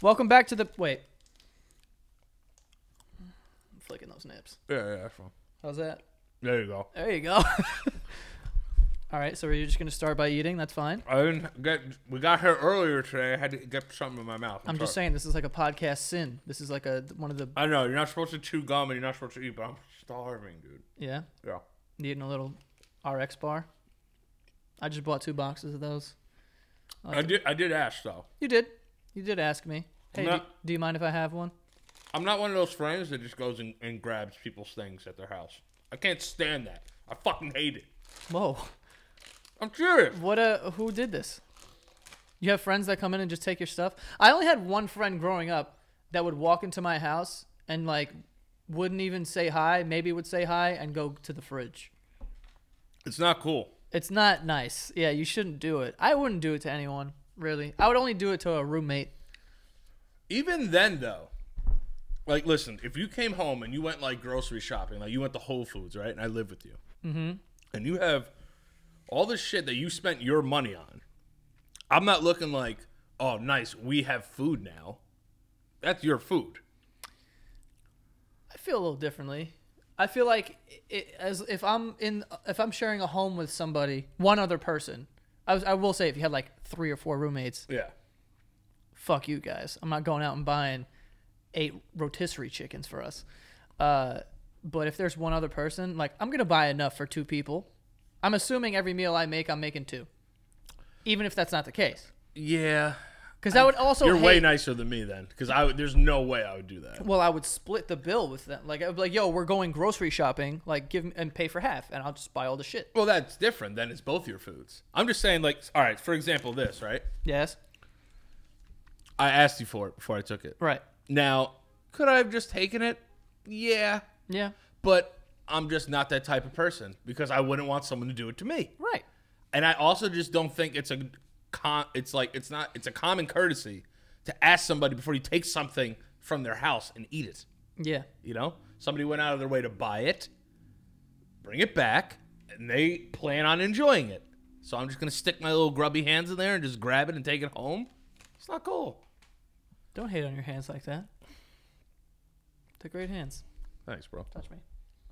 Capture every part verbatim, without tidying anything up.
Welcome back to the... Wait. I'm flicking those nips. Yeah, yeah, that's fine. How's that? There you go. There you go. All right, so you're just going to start by eating? That's fine. I didn't get. We got here earlier today. I had to get something in my mouth. I'm, I'm just sorry. saying, this is like a podcast sin. This is like a one of the... I know you're not supposed to chew gum and you're not supposed to eat, but I'm starving, dude. Yeah? Yeah. You eating a little R X bar? I just bought two boxes of those. Like I did. I did ask though. You did. You did ask me. Hey, I'm do, not- do you mind if I have one? I'm not one of those friends that just goes and, and grabs people's things at their house. I can't stand that. I fucking hate it. Whoa. I'm serious. What? Uh, who did this? You have friends that come in and just take your stuff? I only had one friend growing up that would walk into my house and like wouldn't even say hi, maybe would say hi and go to the fridge. It's not cool. It's not nice. Yeah, you shouldn't do it. I wouldn't do it to anyone, really. I would only do it to a roommate. Even then, though, like, listen, if you came home and you went, like, grocery shopping, like, you went to Whole Foods, right, and I live with you, Mm-hmm. and you have all this shit that you spent your money on, I'm not looking like, oh, nice, we have food now. That's your food. I feel a little differently. I feel like it, as if I'm in, if I'm sharing a home with somebody, one other person. I, was, I will say, if you had like three or four roommates, Yeah. fuck you guys. I'm not going out and buying eight rotisserie chickens for us. Uh, but if there's one other person, like I'm gonna buy enough for two people. I'm assuming every meal I make, I'm making two, even if that's not the case. Yeah. Because that would also You're hate, way nicer than me then, because I would, there's no way I would do that. Well, I would split the bill with them. Like I would be like, "Yo, we're going grocery shopping. Like, give me, and pay for half, and I'll just buy all the shit." Well, that's different. Then it's both your foods. I'm just saying, like, all right, for example, this, right? Yes. I asked you for it before I took it. Right. Now, could I have just taken it? Yeah. Yeah. But I'm just not that type of person because I wouldn't want someone to do it to me. Right. And I also just don't think it's a con it's like it's not it's a common courtesy to ask somebody before you take something from their house and eat it. Yeah. You know? Somebody went out of their way to buy it, bring it back, and they plan on enjoying it. So I'm just going to stick my little grubby hands in there and just grab it and take it home. It's not cool. Don't hate on your hands like that. They're great hands. Thanks, bro. Touch me.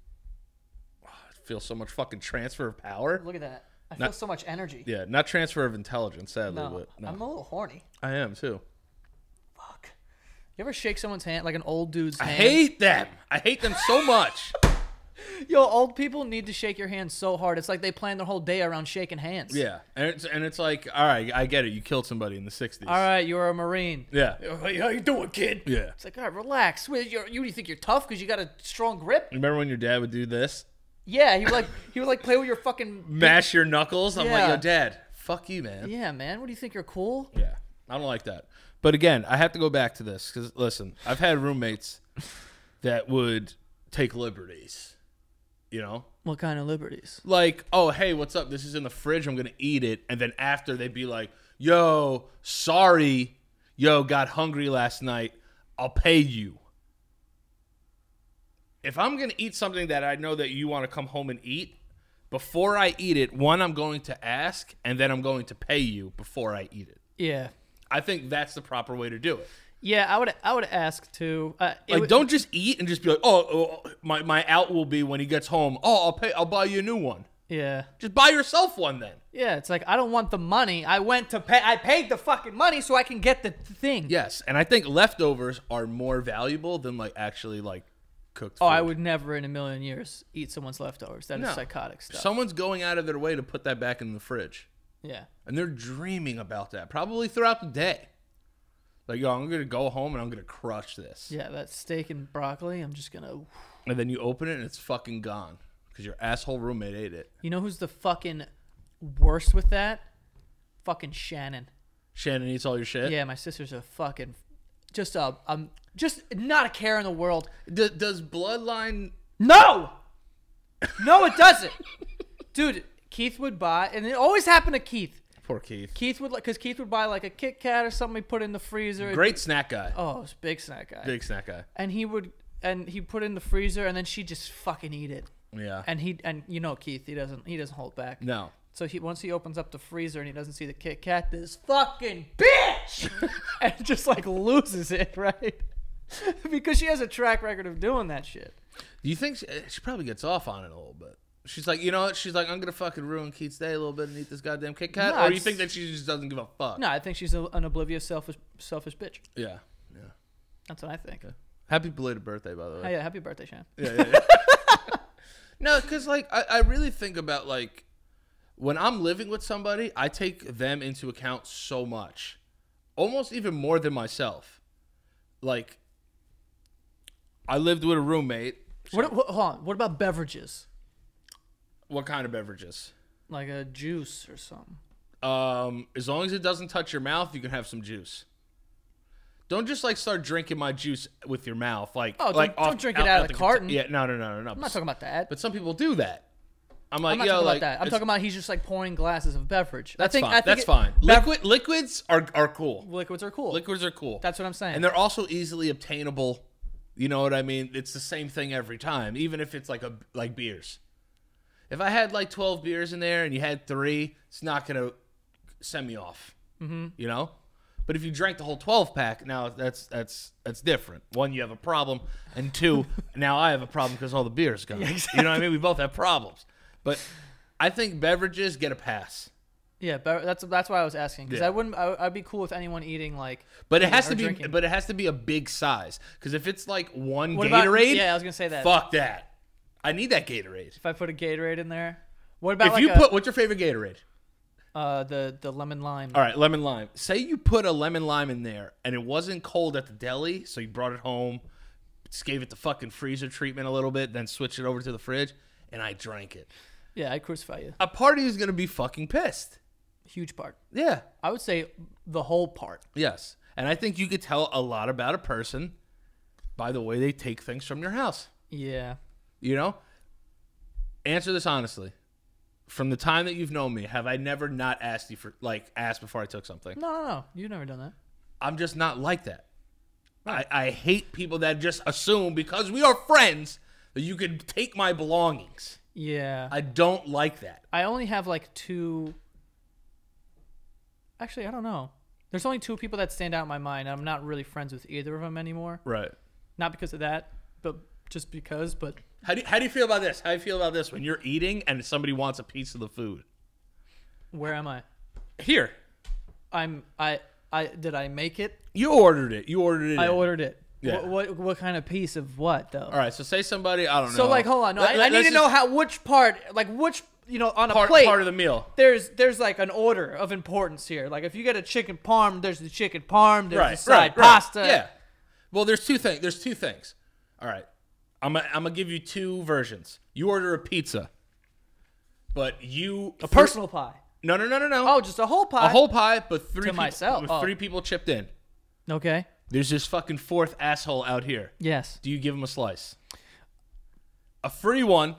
I feel so much fucking transfer of power. Look at that. I Not- feel so much energy. Yeah, not transfer of intelligence, sadly, No, but no. I'm a little horny. I am too. Fuck. You ever shake someone's hand, like an old dude's I hand? hate them. I hate them so much. Yo, old people need to shake your hand so hard. It's like they plan their whole day around shaking hands. Yeah, and it's and it's like, all right, I get it. You killed somebody in the sixties. All right, you're a Marine. Yeah. Hey, how you doing, kid? Yeah. It's like, all right, relax. What, you're, you, you think you're tough because you got a strong grip? Remember when your dad would do this? Yeah, he would like he would like play with your fucking Mash your knuckles? I'm like, Yeah. yo, Dad, fuck you, man. Yeah, man. What do you think you're cool? Yeah, I don't like that. But again, I have to go back to this because listen, I've had roommates that would take liberties. You know, What kind of liberties? like, oh, hey, what's up? This is in the fridge. I'm gonna eat it, and then after they'd be like, yo, sorry, yo, got hungry last night. I'll pay you. If I'm gonna eat something that I know that you want to come home and eat, before I eat it, one, I'm going to ask, and then I'm going to pay you before I eat it. Yeah. I think that's the proper way to do it. Yeah, I would I would ask too. Uh, it Like, would- don't just eat and just be like, oh, oh, my my out will be when he gets home. Oh, I'll pay. I'll buy you a new one. Yeah. Just buy yourself one then. Yeah, it's like I don't want the money. I went to pay. I paid the fucking money so I can get the thing. Yes, and I think leftovers are more valuable than like actually like cooked food. Oh, I would never in a million years eat someone's leftovers. That is No. psychotic stuff. Someone's going out of their way to put that back in the fridge, yeah. and they're dreaming about that probably throughout the day. Like, yo, I'm gonna go home and I'm gonna crush this. Yeah, that steak and broccoli. I'm just gonna. And then you open it and it's fucking gone because your asshole roommate ate it. You know who's the fucking worst with that? Fucking Shannon. Shannon eats all your shit. Yeah, my sister's a fucking, just a, um, just not a care in the world. D- does Bloodline? No, no, it doesn't, dude. Keith would buy, and it always happened to Keith. Poor Keith. Keith would like, cause Keith would buy like a Kit Kat or something. He put in the freezer. Great snack guy. Oh, it's a big snack guy. Big snack guy. And he would, and he put it in the freezer, and then she just fucking eat it. Yeah. And he, and you know Keith, he doesn't, he doesn't hold back. No. So he once he opens up the freezer and he doesn't see the Kit Kat, this fucking bitch, and just like loses it, right? Because she has a track record of doing that shit. Do you think she, she probably gets off on it a little bit? She's like, you know what? She's like, I'm gonna fucking ruin Keith's day a little bit and eat this goddamn Kit Kat. No, or do you it's- think that she just doesn't give a fuck? No, I think she's a, an oblivious, selfish, selfish bitch. Yeah, yeah. That's what I think. Okay. Happy belated birthday, by the way. Oh, yeah, happy birthday, Shan. Yeah, yeah, yeah. No, because like I, I really think about like when I'm living with somebody, I take them into account so much, almost even more than myself. Like I lived with a roommate. What, what, hold on. What about beverages? What kind of beverages? Like a juice or something. Um, as long as it doesn't touch your mouth, you can have some juice. Don't just like start drinking my juice with your mouth, like Oh, don't- like don't off- drink it out of the conta- carton. Yeah, no, no, no, no, no. I'm not talking about that. But some people do that. I'm like, I'm not yo, talking like about that. I'm it's- talking about he's just like pouring glasses of beverage. That's I think, fine. I think That's it- fine. bev- Liquid liquids are are cool. liquids are cool. Liquids are cool. That's what I'm saying. And they're also easily obtainable. You know what I mean? It's the same thing every time, even if it's like a like beers. If I had like twelve beers in there and you had three, it's not gonna send me off. Mm-hmm. You know. But if you drank the whole twelve pack, now that's that's that's different. One, you have a problem, and two, now I have a problem because all the beer's gone. Yeah, exactly. You know what I mean? We both have problems. But I think beverages get a pass. Yeah, bev- that's that's why I was asking because Yeah. I wouldn't. I, I'd be cool with anyone eating like. But it eating has or to be. drinking. But it has to be a big size. Because if it's like one What about- Gatorade, yeah, I was gonna say that. fuck that. I need that Gatorade. If I put a Gatorade in there, what about If like you a, put, what's your favorite Gatorade? uh the the lemon lime? All right, lemon lime. Say you put a lemon lime in there, and it wasn't cold at the deli, so you brought it home, just gave it the fucking freezer treatment a little bit, then switched it over to the fridge, and I drank it. Yeah, I'd crucify you. A party is gonna be fucking pissed. Huge part. Yeah. I would say the whole part. Yes. And I think you could tell a lot about a person by the way they take things from your house. Yeah. You know? Answer this honestly. From the time that you've known me, have I never not asked you for, like, asked before I took something? No, no, no. You've never done that. I'm just not like that. I, I hate people that just assume because we are friends that you could take my belongings. Yeah. I don't like that. I only have like two. Actually, I don't know. There's only two people that stand out in my mind. I'm not really friends with either of them anymore. Right. Not because of that, but just because. But How do you, how do you feel about this? How do you feel about this when you're eating and somebody wants a piece of the food? where am I? Here. I'm. I. I did I make it? You ordered it. You ordered it. I in. ordered it. Yeah. What, what what kind of piece of what though? All right. So say somebody, I don't know. So like, hold on. No, Let- I, I let- need let's to know just- how which part, like which you know, on a part, plate. part of the meal. there's there's like an order of importance here. Like if you get a chicken parm, there's the chicken parm. There's Right. the side Right. right. pasta. Yeah. Well, there's two things. There's two things. All right. I'm gonna I'm gonna give you two versions. You order a pizza, but you A personal pie. No, no, no, no, no. Oh, just a whole pie. a whole pie, but three To people, myself. with Oh. three people chipped in. Okay. There's this fucking fourth asshole out here. Yes. Do you give him a slice? A free one.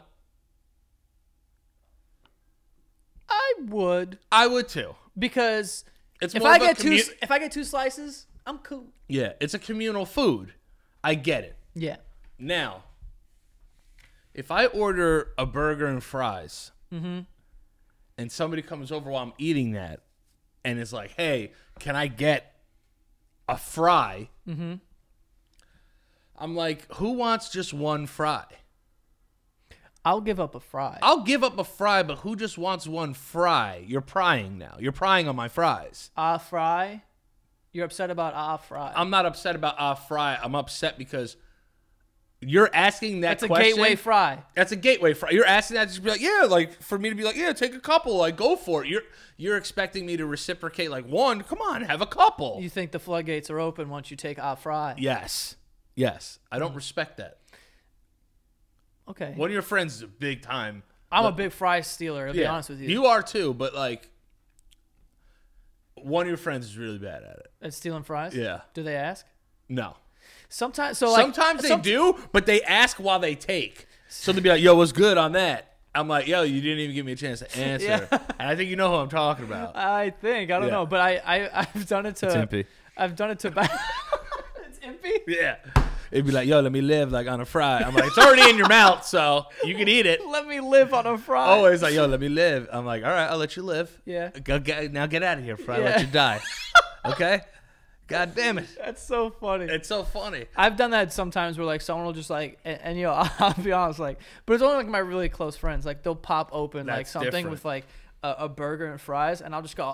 I would I would too. because It's if more I of a get two commu- if I get two slices, I'm cool. Yeah, it's a communal food. I get it. Yeah. Now, if I order a burger and fries, Mm-hmm. and somebody comes over while I'm eating that, and is like, "Hey, can I get a fry?" Mm-hmm. I'm like, "Who wants just one fry?" I'll give up a fry. I'll give up a fry, but who just wants one fry? You're prying now. You're prying on my fries. A fry. You're upset about a fry. I'm not upset about a fry. I'm upset because you're asking that That's a question. gateway fry. That's a gateway fry. You're asking that to just be like, yeah, like for me to be like, yeah, take a couple, like go for it. You're you're expecting me to reciprocate like one. Come on, have a couple. You think the floodgates are open once you take a fry? Yes, yes. I don't respect that. Okay. One of your friends is a big time. I'm but- a big fry stealer. To be honest with you. You are too, but like one of your friends is really bad at it. At stealing fries. Yeah. Do they ask? No. Sometimes. So like. Sometimes they some- do, but they ask while they take. So they'll be like, yo, what's good on that? I'm like, yo, you didn't even give me a chance to answer. Yeah. And I think you know who I'm talking about. I think I don't Yeah. know, but I I I've done it to. It's impy. I've done it to. Ba- it's impy. Yeah. It'd be like, yo, let me live like on a fry. I'm like, it's already in your mouth, so you can eat it. Let me live on a fry. Always like, yo, let me live. I'm like, all right, I'll let you live. Yeah. Go, get, now get out of here, fry. Yeah. Let you die. Okay? God damn it. That's so funny. It's so funny. I've done that sometimes where like someone will just like, and, and you know, I'll be honest, like, but it's only like my really close friends. Like they'll pop open like That's something different. with like a, a burger and fries, and I'll just go,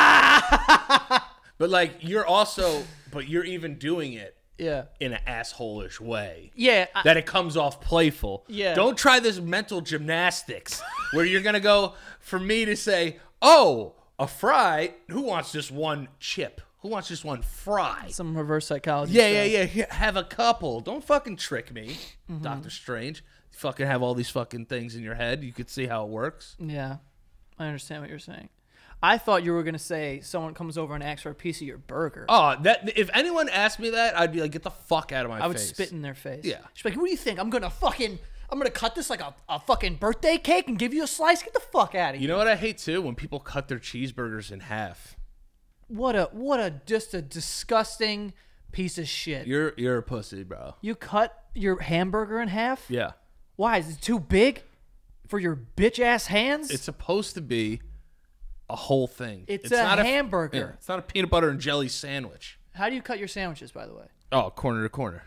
ah. But like, you're also, but you're even doing it Yeah. in an asshole-ish way. Yeah. I, That it comes off playful. Yeah. Don't try this mental gymnastics where you're going to go, for me to say, oh, a fry, who wants just one chip? Who wants just one fry? some reverse psychology. Yeah, stuff. yeah, yeah. Here, have a couple. Don't fucking trick me, Mm-hmm. Doctor Strange. You fucking have all these fucking things in your head. You could see how it works. Yeah. I understand what you're saying. I thought you were gonna say someone comes over and asks for a piece of your burger. Oh, that if anyone asked me that, I'd be like, get the fuck out of my face. I would spit in their face. Yeah. She's like, "What do you think? I'm gonna fucking, I'm gonna cut this like a, a fucking birthday cake and give you a slice? Get the fuck out of here!" You know what I hate too? When people cut their cheeseburgers in half. What a, what a, just a disgusting piece of shit. You're you're a pussy, bro. You cut your hamburger in half? Yeah. Why? Is it too big for your bitch ass hands? It's supposed to be a whole thing. It's a not hamburger. yeah, it's not a peanut butter and jelly sandwich. How do you cut your sandwiches, by the way? Oh, corner to corner.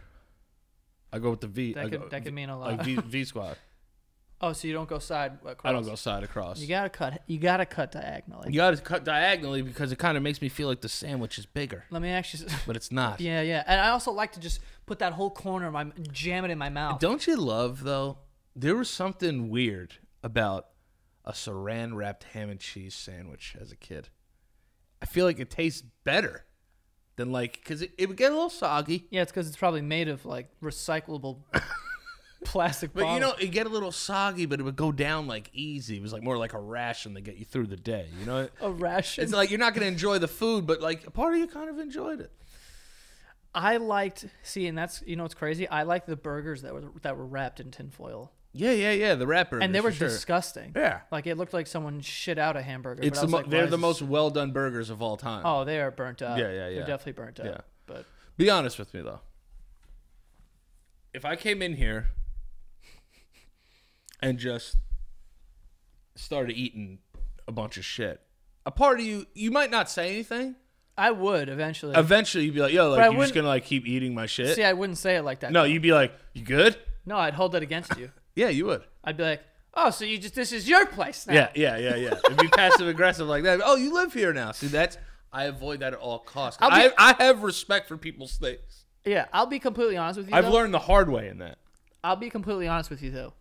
I go with the V. That I could- go, that could mean a lot. Like V, v squad. Oh, so you don't go side across. I don't go side across. You gotta cut. You gotta cut diagonally. You got to cut diagonally because it kind of makes me feel like the sandwich is bigger, Let me actually. but it's not. Yeah, yeah. And I also like to just put that whole corner of my jam it in my mouth. Don't you love though? There was something weird about a saran wrapped ham and cheese sandwich as a kid. I feel like it tastes better than like because it, it would get a little soggy. Yeah, it's because it's probably made of like recyclable plastic. But you bottles. know, it get a little soggy, but it would go down like easy. It was like more like a ration to get you through the day. You know, a ration. it's like you're not going to enjoy the food, but like a part of you kind of enjoyed it. I liked see, and that's you know what's crazy. I liked the burgers that were that were wrapped in tinfoil, Yeah, yeah, yeah. The wrap burgers, and they were for sure. disgusting. Yeah, Like it looked like someone shit out a hamburger. it's but I the was mo- like, why they're is the this- most well done burgers of all time. Oh, they are burnt up. Yeah, yeah, yeah. They're definitely burnt up. Yeah. But Be honest with me though. If I came in here and just started eating a bunch of shit, a part of you, you might not say anything. I would eventually. Eventually, you'd be like, "Yo, But I like you're just wouldn't- gonna like keep eating my shit." See, I wouldn't say it like that. No, you'd be like, "You good?" No, I'd hold that against you. Yeah, you would. I'd be like, "Oh, so you just this is your place now?" Yeah, yeah, yeah, yeah. It'd be passive aggressive like that. Oh, you live here now. See, that's I avoid that at all costs. I'll I be- I have respect for people's things. Yeah, I'll be completely honest with you. I've though. learned the hard way in that. I'll be completely honest with you though.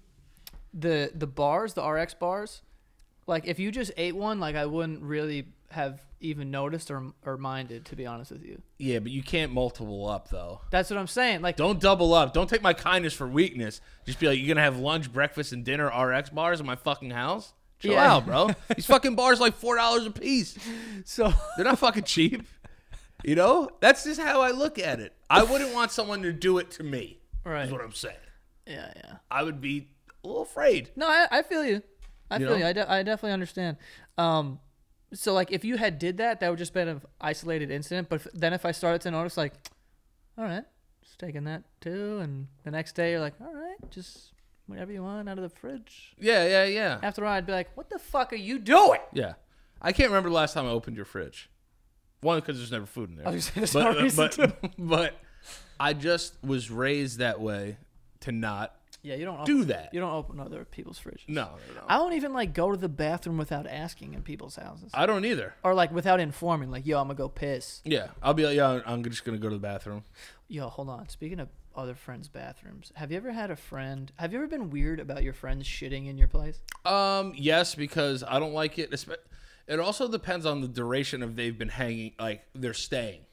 The the bars, the R X bars, like if you just ate one, like I wouldn't really have even noticed or or minded, to be honest with you. Yeah, but you can't multiple up though. That's what I'm saying. Like Don't double up. Don't take my kindness for weakness. Just be like, you're gonna have lunch, breakfast, and dinner R X bars in my fucking house. Chill Yeah. out, bro. These fucking bars are like four dollars a piece. so They're not fucking cheap. You know, that's just how I look at it. I wouldn't want someone to do it to me. Right. Is what I'm saying. yeah, yeah. I would be a little afraid. No, I, I feel you. I You feel know? you. I, de- I definitely understand. Um, so like if you had did that, that would just been an isolated incident. But if, then if I started to notice, like, all right, just taking that too, and the next day you're like, all right, just whatever you want out of the fridge. Yeah, yeah, yeah. After a while, I'd be like, what the fuck are you doing? Yeah. I can't remember the last time I opened your fridge. One, because there's never food in there. I was gonna say, but, there's no reason but, but I just was raised that way to not Yeah, you don't do open, that. You don't open other people's fridges. No, no, no. I don't even like go to the bathroom without asking in people's houses, I don't either. or like without informing. Like, yo, I'm gonna go piss. Yeah. I'll be like, yeah, I'm just going to go to the bathroom. Yo, hold on. Speaking of other friends' bathrooms, have you ever had a friend? Have you ever been weird about your friends shitting in your place? Um, yes, because I don't like it. Espe- It also depends on the duration of they've been hanging, like they're staying.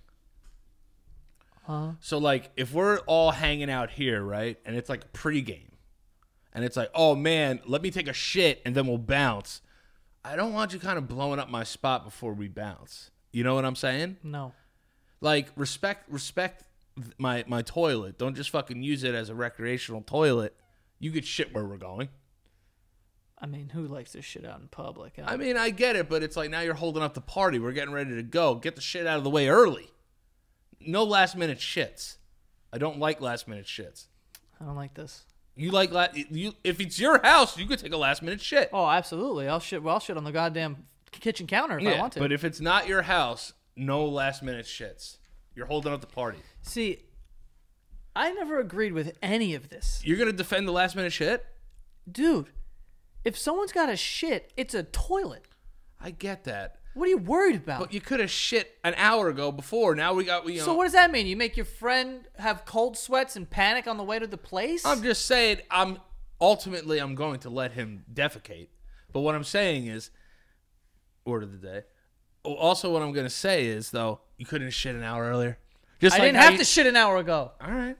Huh? So like if we're all hanging out here, right, and it's like pregame, and it's like, oh man, let me take a shit and then we'll bounce. I don't want you kind of blowing up my spot before we bounce. You know what I'm saying? No. Like respect, respect my my toilet. Don't just fucking use it as a recreational toilet. You get shit where we're going. I mean, who likes to shit out in public? Huh? I mean, I get it, but it's like now you're holding up the party. We're getting ready to go. Get the shit out of the way early. No last minute shits. I don't like last minute shits. I don't like this. You like la- you if it's your house, you could take a last minute shit. Oh, absolutely. I'll shit. Well, I'll shit on the goddamn kitchen counter if I want to. But if it's not your house, no last minute shits. You're holding up the party. See, I never agreed with any of this. You're gonna defend the last minute shit, dude. If someone's got a shit, it's a toilet. I get that. What are you worried about? But you could have shit an hour ago before. Now we got, you know. So what does that mean? You make your friend have cold sweats and panic on the way to the place? I'm just saying, I'm ultimately, I'm going to let him defecate. But what I'm saying is, word of the day. Also, what I'm going to say is, though, you couldn't shit an hour earlier. Just I like didn't have you, to shit an hour ago. All right.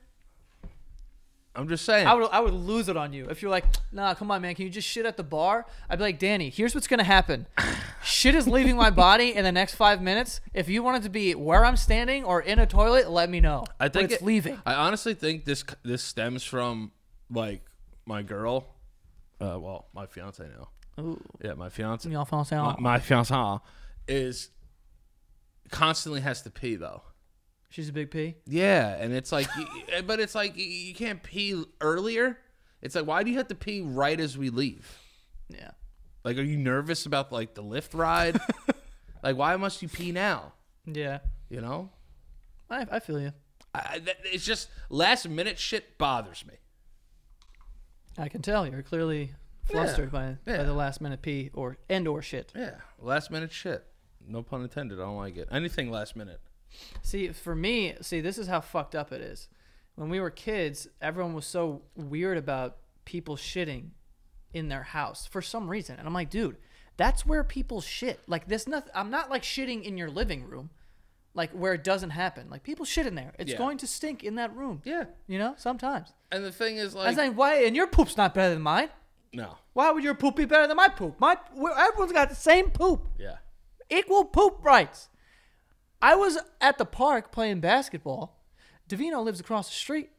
I'm just saying. I would I would lose it on you. If you're like, nah, come on, man, can you just shit at the bar? I'd be like, Danny, here's what's going to happen. Shit is leaving my body in the next five minutes. If you want it to be where I'm standing or in a toilet, let me know. I think but it's it, leaving. I honestly think this this stems from, like, my girl. Uh, well, my fiance now. Ooh. Yeah, my fiance. Your fiance. My, my fiance is constantly has to pee, though. She's a big pee? Yeah, and it's like, but it's like, you can't pee earlier. It's like, why do you have to pee right as we leave? Yeah. Like, are you nervous about, like, the lift ride? Like, why must you pee now? Yeah. You know? I, I feel you. I, that, it's just last minute shit bothers me. I can tell. You're clearly flustered yeah. by, yeah. by the last minute pee or and or shit. Yeah, last minute shit. No pun intended. I don't like it. Anything last minute. See, for me, see, this is how fucked up it is. When we were kids, everyone was so weird about people shitting in their house for some reason. And I'm like, dude, that's where people shit. Like, this nothing. I'm not like shitting in your living room, like where it doesn't happen. Like, people shit in there. It's yeah. going to stink in that room. Yeah. You know, sometimes. And the thing is, like, I was like, why? And your poop's not better than mine. No. Why would your poop be better than my poop? My everyone's got the same poop. Yeah. Equal poop rights. I was at the park playing basketball. Davino lives across the street.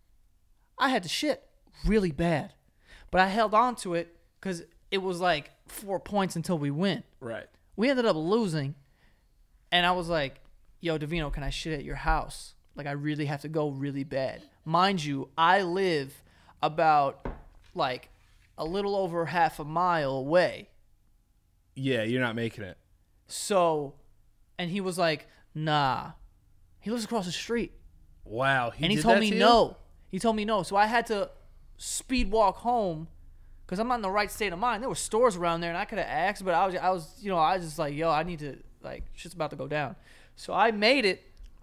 I had to shit really bad, but I held on to it because it was like four points until we win. Right. We ended up losing, and I was like, yo, Davino, can I shit at your house? Like, I really have to go really bad. Mind you, I live about like a little over half a mile away. Yeah, you're not making it. So, and he was like, nah. He lives across the street. Wow. He and he did told that me to you? no. He told me no. So I had to speed walk home because I'm not in the right state of mind. There were stores around there and I could have asked, but I was, I was, you know, I was just like, yo, I need to, like, shit's about to go down. So I made it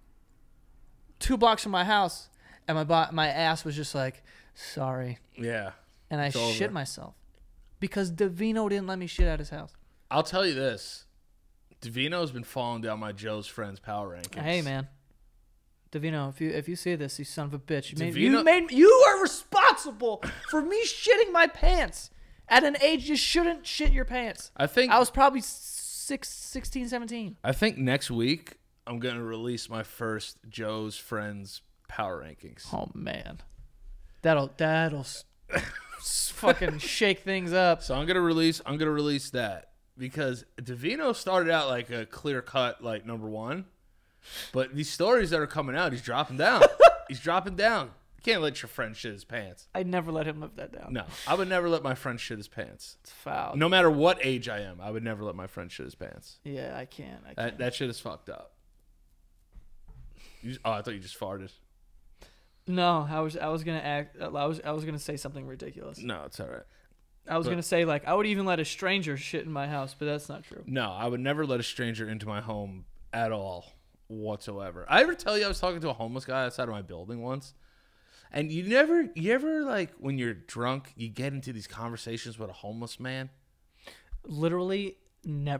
two blocks from my house and my bo- my ass was just like, sorry. Yeah. And I It's shit over. myself because Davino didn't let me shit at his house. I'll tell you this. Davino's been falling down my Joe's Friends power rankings. Hey, man. Davino, if you if you see this, you son of a bitch, you made, Davino- you made you are responsible for me shitting my pants at an age you shouldn't shit your pants. I think I was probably six, sixteen, seventeen. I think next week I'm gonna release my first Joe's Friends power rankings. Oh man, that'll that'll s- s- fucking shake things up. So I'm gonna release I'm gonna release that because Davino started out like a clear cut like number one, but these stories that are coming out, he's dropping down. He's dropping down. You can't let your friend shit his pants. I'd never let him live that down. No, I would never let my friend shit his pants. It's foul. No matter what age I am, I would never let my friend shit his pants. Yeah, I can't. I can't. That that shit is fucked up. You just, oh, I thought you just farted. No, I was I was gonna act. I was I was gonna say something ridiculous. No, it's all right. I was But- gonna say like I would even let a stranger shit in my house, but that's not true. No, I would never let a stranger into my home at all whatsoever. I ever tell you I was talking to a homeless guy outside of my building once? And you never, you ever like when you're drunk, you get into these conversations with a homeless man? Literally never.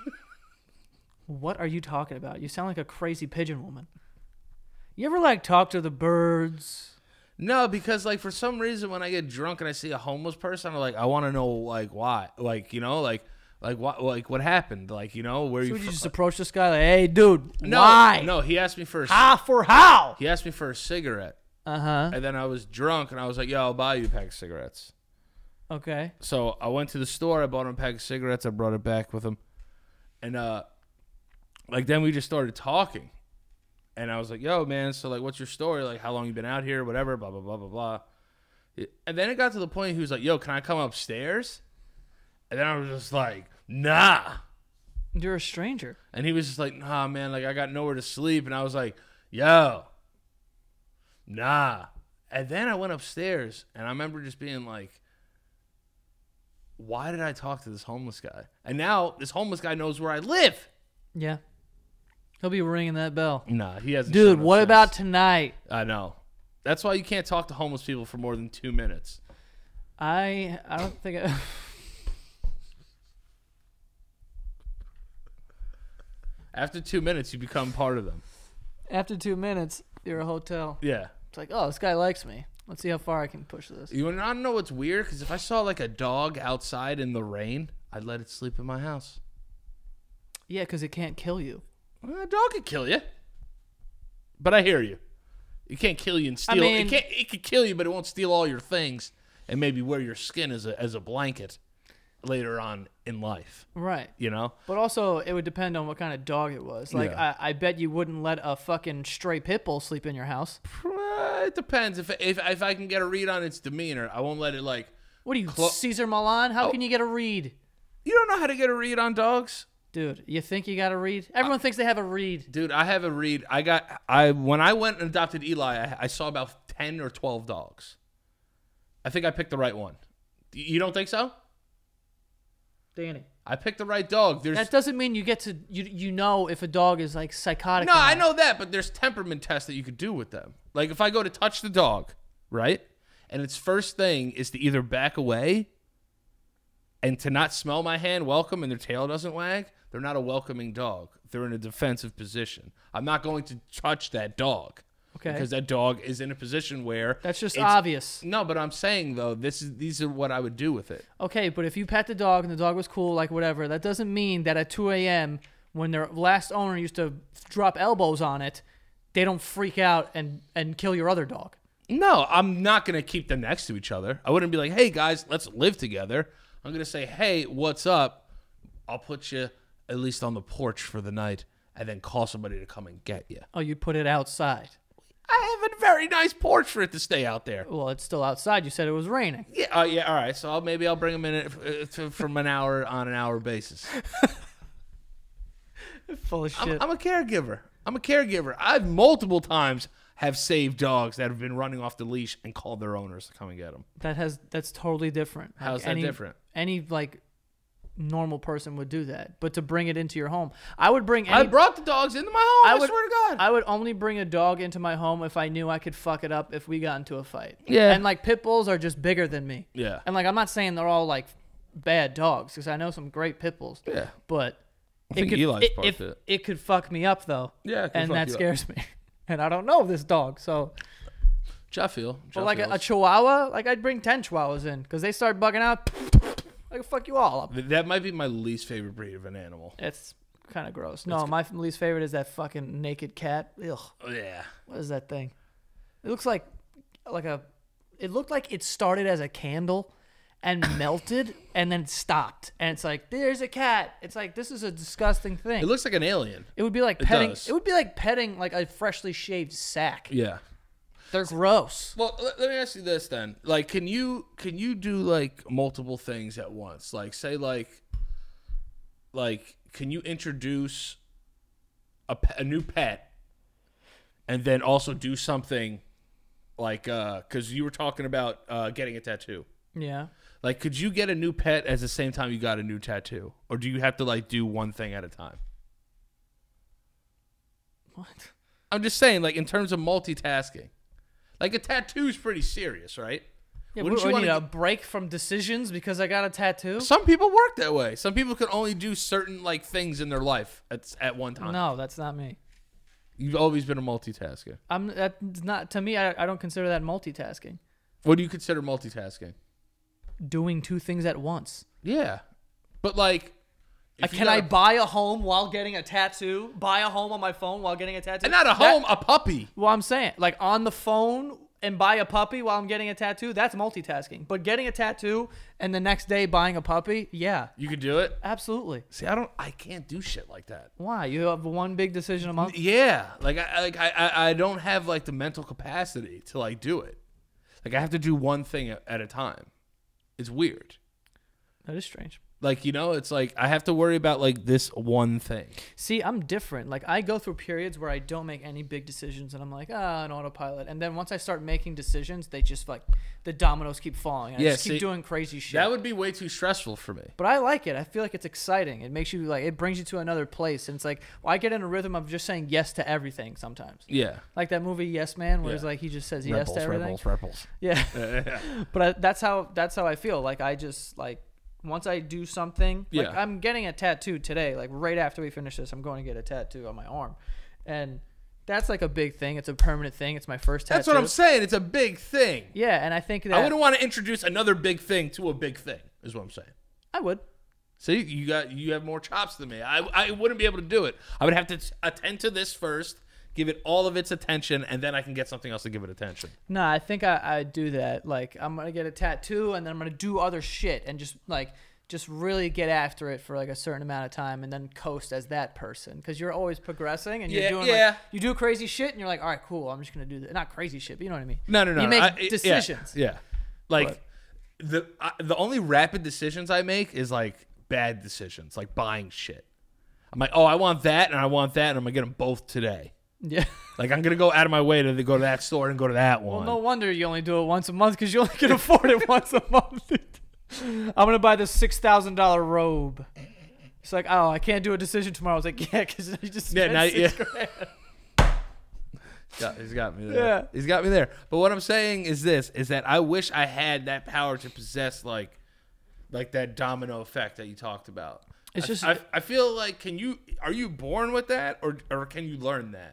What are you talking about? You sound like a crazy pigeon woman. You ever like talk to the birds? No, because like for some reason when I get drunk and I see a homeless person, I'm like, I want to know like why, like you know, like like what, like what happened, like you know, where So you? would you fr- just approach this guy like, hey, dude, no, why? no, he asked me for a, c- How for how? he asked me for a cigarette, Uh huh. and then I was drunk and I was like, yo, I'll buy you a pack of cigarettes. Okay. So I went to the store. I bought him a pack of cigarettes. I brought it back with him, and uh, like then we just started talking, And I was like, yo, man, so, like, what's your story? Like, how long you been out here, whatever, blah, blah, blah, blah, blah. And then it got to the point he was like, yo, can I come upstairs? And then I was just like, nah. You're a stranger. And he was just like, nah, man, like, I got nowhere to sleep. And I was like, yo, nah. And then I went upstairs, and I remember just being like, why did I talk to this homeless guy? And now this homeless guy knows where I live. Yeah. He'll be ringing that bell. Nah, he hasn't. Dude, shown up what since. about tonight? I know. That's why you can't talk to homeless people for more than two minutes. I I don't think I... After two minutes, you become part of them. After two minutes, you're a hotel. Yeah. It's like, oh, this guy likes me. Let's see how far I can push this. You want to know what's weird? Because if I saw like a dog outside in the rain, I'd let it sleep in my house. Yeah, because it can't kill you. Well, a dog could kill you. But I hear you. It can't kill you and steal. I mean, it can't. It could kill you, but it won't steal all your things and maybe wear your skin as a as a blanket later on in life. Right. You know. But also, it would depend on what kind of dog it was. Like, Yeah. I, I bet you wouldn't let a fucking stray pit bull sleep in your house. Uh, it depends. If if if I can get a read on its demeanor, I won't let it like. What are you, Clo- Caesar Milan? How Oh. can you get a read? You don't know how to get a read on dogs? Dude, you think you got a read? Everyone thinks they have a read. Dude, I have a read. I got I when I went and adopted Eli, I, I saw about ten or twelve dogs. I think I picked the right one. You don't think so? Danny. I picked the right dog. There's That doesn't mean you get to, you you know if a dog is like psychotic. No, or I not. know that, but there's temperament tests that you could do with them. Like if I go to touch the dog, right? And its first thing is to either back away and to not smell my hand, welcome, and their tail doesn't wag, they're not a welcoming dog. They're in a defensive position. I'm not going to touch that dog. Okay. Because that dog is in a position where That's just it's- obvious. No, but I'm saying though, this is these are what I would do with it. Okay, but if you pet the dog and the dog was cool, like whatever, that doesn't mean that at two a.m. when their last owner used to drop elbows on it, they don't freak out and, and kill your other dog. No, I'm not going to keep them next to each other. I wouldn't be like, hey, guys, let's live together. I'm going to say, hey, what's up? I'll put you at least on the porch for the night and then call somebody to come and get you. Oh, you'd put it outside. I have a very nice porch for it to stay out there. Well, it's still outside. You said it was raining. Yeah, uh, yeah, all right. So I'll, maybe I'll bring them in uh, to, from an hour on an hour basis. Full of I'm, shit. I'm a caregiver. I'm a caregiver. I've multiple times have saved dogs that have been running off the leash and called their owners to come and get them. that has that's totally different. Like, How's that any, different? Any like normal person would do that, but to bring it into your home, I would bring. Any, I brought the dogs into my home. I, I would, swear to God. I would only bring a dog into my home if I knew I could fuck it up if we got into a fight. Yeah. And like pit bulls are just bigger than me. Yeah. And like I'm not saying they're all like bad dogs because I know some great pit bulls. Yeah. But I think it could, Eli's it, part if, of it. it could fuck me up though. Yeah, it could and fuck that you up. scares me. And I don't know this dog, so. I feel. But like a, a chihuahua, like I'd bring ten chihuahuas in because they start bugging out. I can fuck you all up. That might be my least favorite breed of an animal. It's kind of gross. No, my least favorite is that fucking naked cat. Ugh. Oh, yeah. What is that thing? It looks like like a. It looked like it started as a candle, and melted, and then stopped. And it's like, there's a cat. It's like this is a disgusting thing. It looks like an alien. It would be like It petting. does. It would be like petting like a freshly shaved sack. Yeah. They're gross. Well, let, let me ask you this then. Like, can you can you do like multiple things at once? Like, say like, like, can you introduce a, pe- a new pet, and then also do something like, uh, because you were talking about uh, getting a tattoo. Yeah. Like, could you get a new pet at the same time you got a new tattoo, or do you have to like do one thing at a time? What? I'm just saying, like, in terms of multitasking. Like, a tattoo's pretty serious, right? Yeah, Wouldn't we, you we need wanna a break from decisions because I got a tattoo. Some people work that way. Some people can only do certain, like, things in their life at, at one time. No, that's not me. You've always been a multitasker. I'm that's not to me. I, I don't consider that multitasking. What do you consider multitasking? Doing two things at once. Yeah. But, like... Uh, if you can got I a- buy a home while getting a tattoo? Buy a home on my phone while getting a tattoo? And not a That- home, a puppy. well, I'm saying, like on the phone and buy a puppy while I'm getting a tattoo, that's multitasking. But getting a tattoo and the next day buying a puppy, yeah, You could do it. absolutely. See, I don't. I can't do shit like that. Why? You have one big decision a month? Yeah, like I like I I I don't have like the mental capacity to like do it. Like I have to do one thing at at a time. It's weird. That is strange. Like, you know, it's like I have to worry about like this one thing. See, I'm different. Like, I go through periods where I don't make any big decisions, and I'm like, ah, an autopilot. And then once I start making decisions, they just like the dominoes keep falling. And Yeah, I just see, keep doing crazy shit. That would be way too stressful for me. But I like it. I feel like it's exciting. It makes you like it brings you to another place, and it's like well, I get in a rhythm of just saying yes to everything sometimes. Yeah. Like that movie Yes Man, where Yeah. it's like he just says Rebels, yes to everything. rebels, rebels. Yeah. Yeah. But I, that's how that's how I feel. Like I just like once I do something, like Yeah. I'm getting a tattoo today. Like right after we finish this, I'm going to get a tattoo on my arm, and that's like a big thing. It's a permanent thing. It's my first tattoo. That's what I'm saying. It's a big thing. Yeah, and I think that I wouldn't want to introduce another big thing to a big thing. Is what I'm saying. I would. See, you got you have more chops than me. I I wouldn't be able to do it. I would have to t- attend to this first, give it all of its attention, and then I can get something else to give it attention. No, I think I I do that. Like I'm gonna get a tattoo, and then I'm gonna do other shit, and just like just really get after it for like a certain amount of time, and then coast as that person because you're always progressing, and you're Yeah, doing yeah. like, you do crazy shit, and you're like, all right, cool, I'm just gonna do that. Not crazy shit, but you know what I mean. No, no, no. You make I- it- decisions. Yeah, yeah. Like But- the I, the only rapid decisions I make is like bad decisions, like buying shit. I'm like, oh, I want that and I want that, and I'm gonna get them both today. Yeah. Like I'm gonna go out of my way to go to that store and go to that Well, one. no wonder you only do it once a month because you only can afford it once a month. I'm gonna buy this six thousand dollar robe. It's like, oh, I can't do a decision tomorrow. I was like, yeah, because you just Yeah, spent now- six yeah. grand. Yeah, he's got me there. Yeah. He's got me there. But what I'm saying is this: is that I wish I had that power to possess like, like that domino effect that you talked about. It's I- just- I, I feel like can you are you born with that or or can you learn that?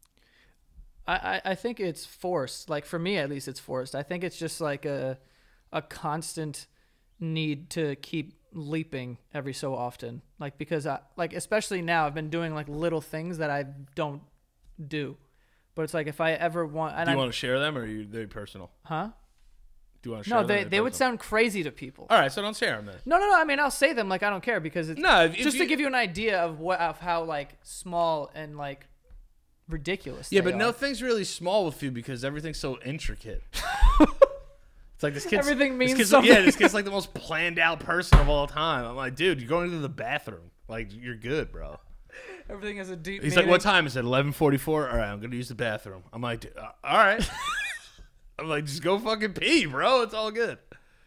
I, I, I think it's forced. Like for me, at least, it's forced. I think it's just like a, a constant need to keep leaping every so often. Like because I like especially now I've been doing like little things that I don't do, but it's like if I ever want, and Do you I, want to share them or are you very personal? huh? Do you want to share No, them? they or they would personal? sound crazy to people. All right, so don't share them then. No, no, no. I mean, I'll say them like I don't care because it's No, if, if just you, to give you an idea of what of how like small and like ridiculous. Yeah, they but no are. thing's really small with you because everything's so intricate. It's like this kid's Everything this means kid's, something. Yeah, this kid's like the most planned out person of all time. I'm like, dude, you're going to the bathroom. Like, you're good, bro. Everything has a deep. He's meaning. like, what time is it? eleven forty-four. All right, I'm gonna use the bathroom. I'm like, "Dude, uh, all right. I'm like, just go fucking pee, bro. It's all good.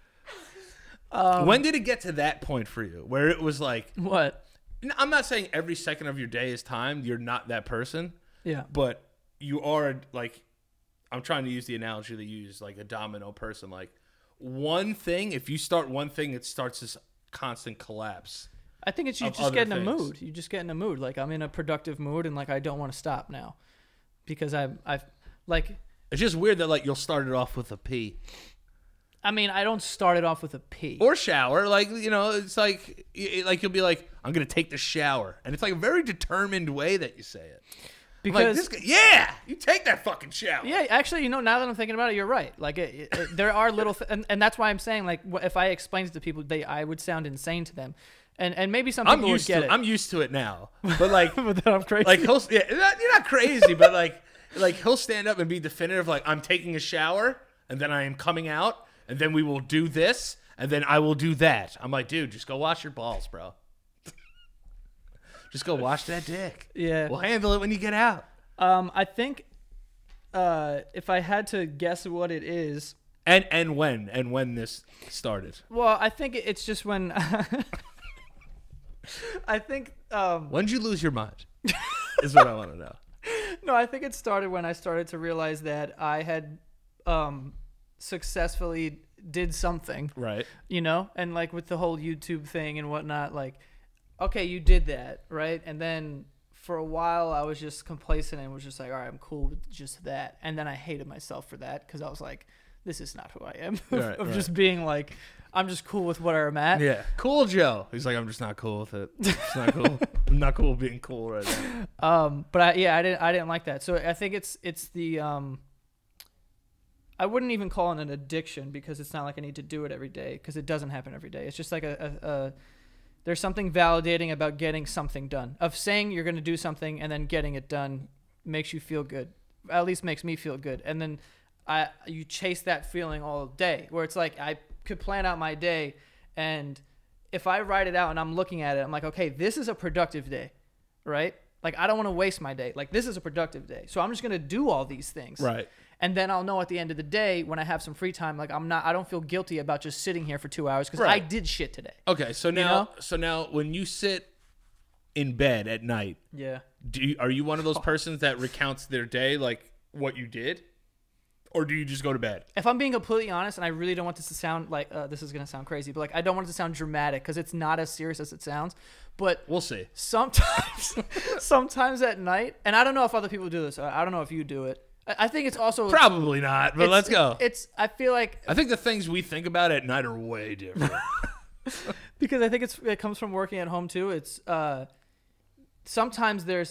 Um, When did it get to that point for you, where it was like, What? n- I'm not saying every second of your day is timed. You're not that person, Yeah. but you are like, I'm trying to use the analogy that you use, like a domino person. Like one thing, if you start one thing, it starts this constant collapse. I think it's you of just other get in a things. mood. You just get in a mood. Like I'm in a productive mood, and like I don't want to stop now, because I've I've like It's just weird that like you'll start it off with a P. I mean I don't start it off with a P. Or shower, like, you know, it's like, it, like you'll be like, I'm gonna take the shower, and it's like a very determined way that you say it. I'm like, because this guy, yeah, you take that fucking shower. yeah, actually, you know, now that I'm thinking about it, you're right. Like it, it, it- there are little, th- and, and that's why I'm saying like wh- if I explained it to people, they I would sound insane to them, and and maybe some people I'm used would get to, it. I'm used to it now, but like, but then I'm crazy. like he'll, yeah, not- you're not crazy, but like, like he'll stand up and be definitive, like I'm taking a shower, and then I am coming out, and then we will do this, and then I will do that. I'm like, dude, just go wash your balls, bro. Just go wash that dick. yeah. We'll handle it when you get out. Um, I think, uh, if I had to guess what it is, And and when and when this started? well, I think it's just when. I think um, When did you lose your mind? Is what I want to know. no, I think it started when I started to realize that I had um, successfully did something, Right. you know, and like with the whole YouTube thing and whatnot, like, okay, you did that, right? And then for a while I was just complacent and was just like, all right, I'm cool with just that. And then I hated myself for that because I was like, this is not who I am. Right, of right. just being like, I'm just cool with where I'm at. Yeah. Cool Joe. He's like, I'm just not cool with it. It's not cool. I'm not cool with being cool right now. Um, but I, yeah, I didn't, I didn't like that. So I think it's, it's the, um, I wouldn't even call it an addiction because it's not like I need to do it every day because it doesn't happen every day. It's just like a, a, a there's something validating about getting something done. Of saying you're going to do something and then getting it done makes you feel good. At least makes me feel good. And then I you chase that feeling all day where it's like I could plan out my day, and if I write it out and I'm looking at it, I'm like, okay, this is a productive day, right? Like I don't want to waste my day. Like this is a productive day. So I'm just going to do all these things. Right. And then I'll know at the end of the day when I have some free time, like I'm not, I don't feel guilty about just sitting here for two hours because Right. I did shit today. Okay, so now, know? so now, when you sit in bed at night, Yeah. do you, are you one of those persons that recounts their day, like what you did, or do you just go to bed? If I'm being completely honest, and I really don't want this to sound like uh, this is gonna sound crazy, but like I don't want it to sound dramatic because it's not as serious as it sounds. But We'll see. sometimes, sometimes at night, and I don't know if other people do this. I I don't know if you do it. I I think it's also Probably not, but it's- let's go. It's I feel like I think the things we think about at night are way different. because I think it's it comes from working at home too. It's uh, sometimes there's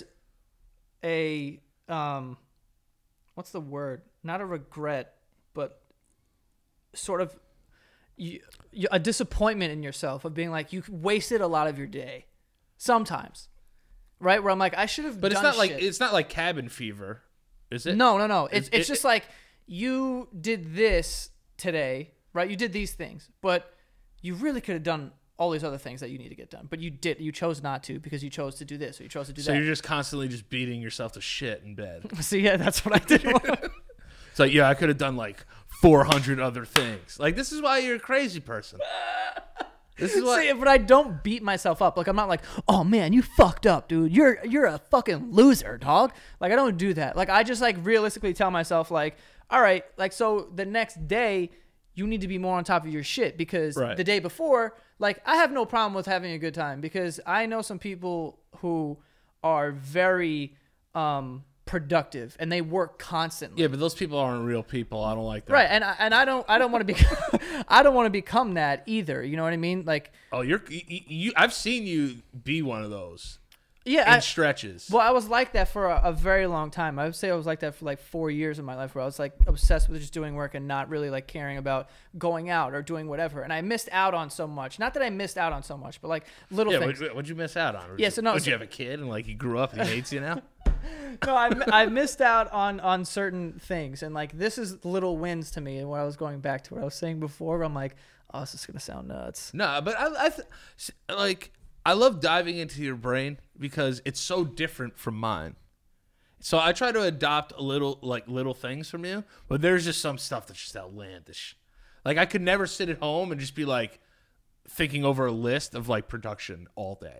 a um, what's the word? Not a regret, but sort of you, you, a disappointment in yourself of being like you wasted a lot of your day. Sometimes, right? Where I'm like I should have. But done it's not like shit. it's not like cabin fever, is it? No, no, no. It's It- it's it- just like you did this today, right? You did these things, but you really could have done all these other things that you need to get done. But you did. You chose not to because you chose to do this or you chose to do So that. you're just constantly just beating yourself to shit in bed. So yeah, that's what I did. It's like, yeah, I could have done like four hundred other things. Like, this is why you're a crazy person. This is why. See, but I don't beat myself up. Like I'm not like, oh man, you fucked up, dude. You're you're a fucking loser, dog. Like I don't do that. Like I just like realistically tell myself like, all right, like so the next day you need to be more on top of your shit because Right. the day before, like I have no problem with having a good time because I know some people who are very um productive and they work constantly. Yeah, but those people aren't real people. I don't like that. Right, and I, and I don't I don't want to be I don't want to become that either. You know what I mean? Like Oh, you're you, you. I've seen you be one of those yeah, in I, stretches. well, I was like that for a, a very long time. I would say I was like that for like four years of my life, where I was like obsessed with just doing work and not really like caring about going out or doing whatever. And I missed out on so much. Not that I missed out on so much, but like little yeah, things. what'd, what'd you miss out on? Yeah, so no, Did so- you have a kid and like he grew up and he hates you now? No, I, I missed out on on certain things, and like this is little wins to me. And what I was going back to what I was saying before, I'm like, oh, this is gonna sound nuts. No, but I, I th- like I love diving into your brain because it's so different from mine. So I try to adopt a little like little things from you, but there's just some stuff that's just outlandish. Like I could never sit at home and just be like thinking over a list of like production all day.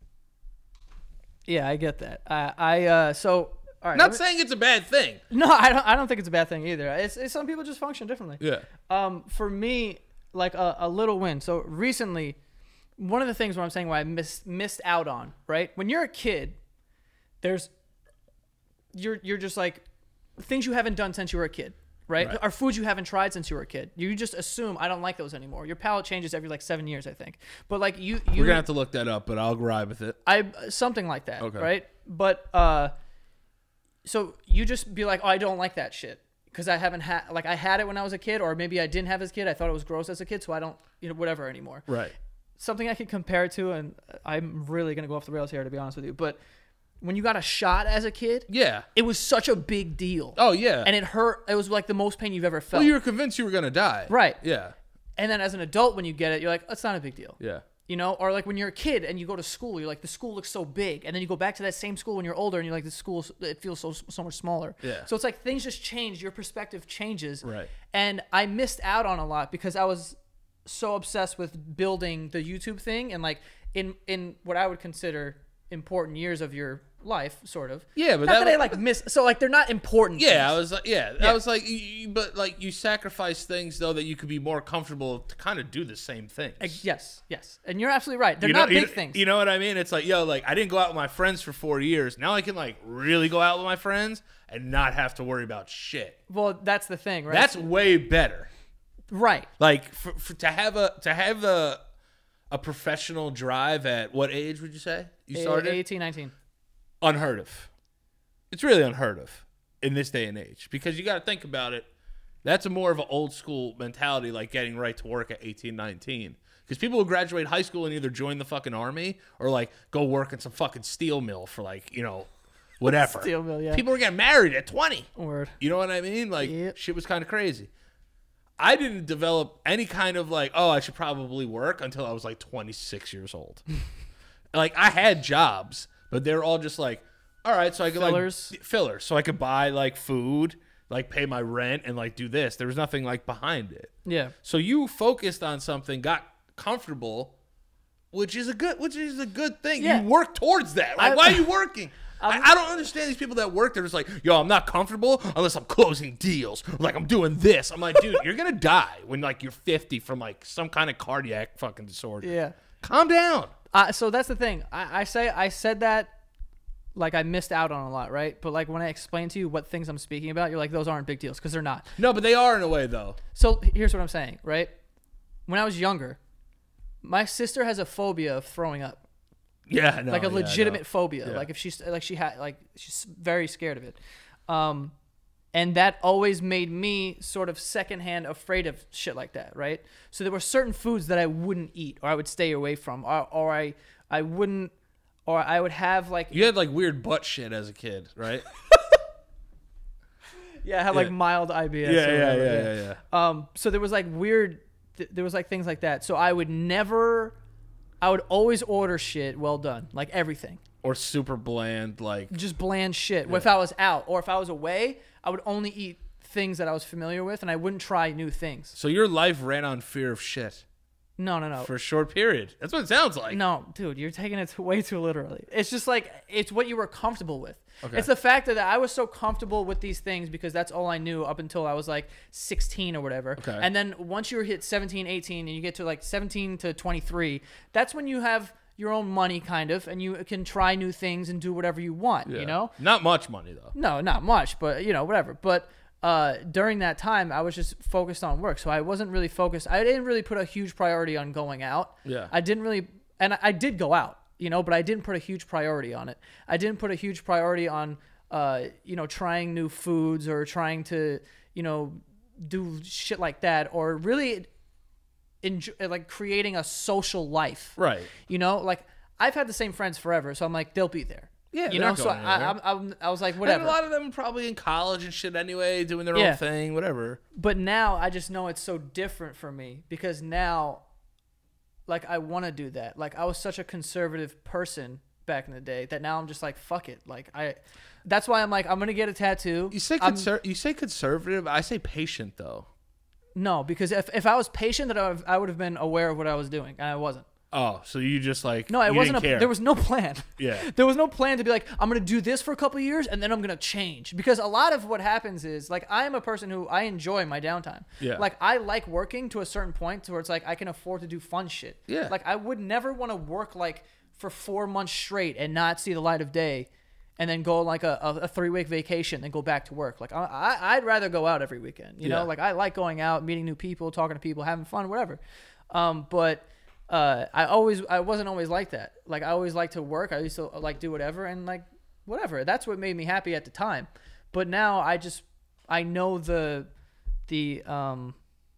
Yeah, I get that. I I uh so all right. Not let me- saying it's a bad thing. no, I don't. I don't think it's a bad thing either. It's, it's some people just function differently. Yeah. Um, for me, like a, a little win. So recently, one of the things where I'm saying why I missed missed out on, right? When you're a kid, there's you're you're just like things you haven't done since you were a kid, right? Right. Or foods you haven't tried since you were a kid. You just assume I don't like those anymore. Your palate changes every like seven years, I think. But like you, you We're gonna have to look that up, but I'll ride with it. I something like that, Okay. right? But uh, so you just be like, oh, I don't like that shit because I haven't had like I had it when I was a kid, or maybe I didn't have as a kid. I thought it was gross as a kid, so I don't, you know, whatever anymore. Right. Something I could compare it to, and I'm really gonna go off the rails here to be honest with you, but when you got a shot as a kid, Yeah. it was such a big deal, Oh yeah. and it hurt. It was like the most pain you've ever felt. well, you were convinced you were gonna die. Right. Yeah. And then as an adult, when you get it, you're like, it's not a big deal. Yeah. You know, or like when you're a kid and you go to school, you're like, the school looks so big, and then you go back to that same school when you're older, and you're like, the school, it feels so so much smaller. Yeah. So it's like things just change, your perspective changes. Right. And I missed out on a lot because I was so obsessed with building the YouTube thing, and like in in what I would consider important years of your life, sort of. Yeah, but not that that, I wa- like miss. So like they're not important. Yeah, things. I was like, yeah, Yeah. I was like, you- you- but like you sacrifice things though that you could be more comfortable to kind of do the same things. Like, yes, yes, and you're absolutely right. They're You know- not you big know- things. You know what I mean? It's like, yo, like I didn't go out with my friends for four years. Now I can like really go out with my friends and not have to worry about shit. Well, that's the thing, right? That's way better. right. Like for, for, to have a to have the a professional drive at what age would you say you started? eighteen, nineteen. Unheard of. It's really unheard of in this day and age because you got to think about it. That's a more of an old school mentality, like getting right to work at eighteen, nineteen. Because people will graduate high school and either join the fucking army or like go work in some fucking steel mill for like, you know, whatever. Steel mill, yeah. People were getting married at twenty. Word. You know what I mean? Like, Yep. shit was kind of crazy. I didn't develop any kind of like, oh, I should probably work until I was like twenty-six years old. Like, I had jobs, but they were all just like, all right, so I could Fillers. like fillers, so I could buy like food, like pay my rent, and like do this. There was nothing like behind it. Yeah. So you focused on something, got comfortable, which is a good, which is a good thing. Yeah. You work towards that. Like, I- why are you working? I, I don't understand these people that work. They're just like, yo, I'm not comfortable unless I'm closing deals. Like, I'm doing this. I'm like, dude, you're gonna die when like you're fifty from like some kind of cardiac fucking disorder. Yeah. Calm down. Uh, so that's the thing. I, I say I said that like I missed out on a lot, right? But like when I explain to you what things I'm speaking about, you're like, those aren't big deals because they're not. No, but they are in a way though. So here's what I'm saying, right? When I was younger, my sister has a phobia of throwing up. Yeah, no, like a yeah, legitimate no. phobia. Yeah. Like if she's like she had like she's very scared of it, um, and that always made me sort of secondhand afraid of shit like that, right? So there were certain foods that I wouldn't eat or I would stay away from, or, or I I wouldn't, or I would have like You had like weird butt shit as a kid, right? yeah I had like Yeah. mild I B S. yeah, or yeah, whatever, yeah, yeah, yeah. Um, so there was like weird, th- there was like things like that. So I would never, I would always order shit well done, like everything. Or super bland, like Just bland shit. If I was out or if I was away, I would only eat things that I was familiar with and I wouldn't try new things. so your life ran on fear of shit No, no, no. for a short period. That's what it sounds like. No, dude, you're taking it way too literally. It's just like, it's what you were comfortable with. Okay. It's the fact that I was so comfortable with these things because that's all I knew up until I was like sixteen or whatever. Okay. And then once you hit seventeen, eighteen, and you get to like seventeen to twenty-three, that's when you have your own money kind of, and you can try new things and do whatever you want, Yeah. you know? Not much money though. No, not much, but you know, whatever. But uh, during that time, I was just focused on work, so I wasn't really focused. I didn't really put a huge priority on going out. Yeah. I didn't really, and I, I did go out, you know, but I didn't put a huge priority on it. I didn't put a huge priority on, uh, you know, trying new foods or trying to, you know, do shit like that, or really enjoy, like creating a social life. Right. You know, like I've had the same friends forever, so I'm like, they'll be there. Yeah, you they're know. not So going I, anywhere. I'm, I'm, I was like, And whatever. a lot of them probably in college and shit anyway, doing their Yeah. own thing, whatever. But now I just know it's so different for me because now, like, I want to do that. Like, I was such a conservative person back in the day that now I'm just like, fuck it. Like, I, that's why I'm like, I'm gonna get a tattoo. You say I'm- conser- you say conservative. I say patient though. No, because if, if I was patient, that I would, I would have been aware of what I was doing, and I wasn't. Oh, so you just like No, it you wasn't. A, didn't care. there was no plan. Yeah. There was no plan to be like, I'm gonna do this for a couple of years and then I'm gonna change. Because a lot of what happens is like I am a person who I enjoy my downtime. Yeah. Like I like working to a certain point to where it's like I can afford to do fun shit. Yeah. Like I would never want to work like for four months straight and not see the light of day, and then go on like a, a, a three week vacation and go back to work. Like I, I I'd rather go out every weekend. You Yeah. know, like I like going out, meeting new people, talking to people, having fun, whatever. Um, but uh, I always I wasn't always like that. Like I always liked to work. I used to like do whatever and like whatever. That's what made me happy at the time. But now I just I know the the um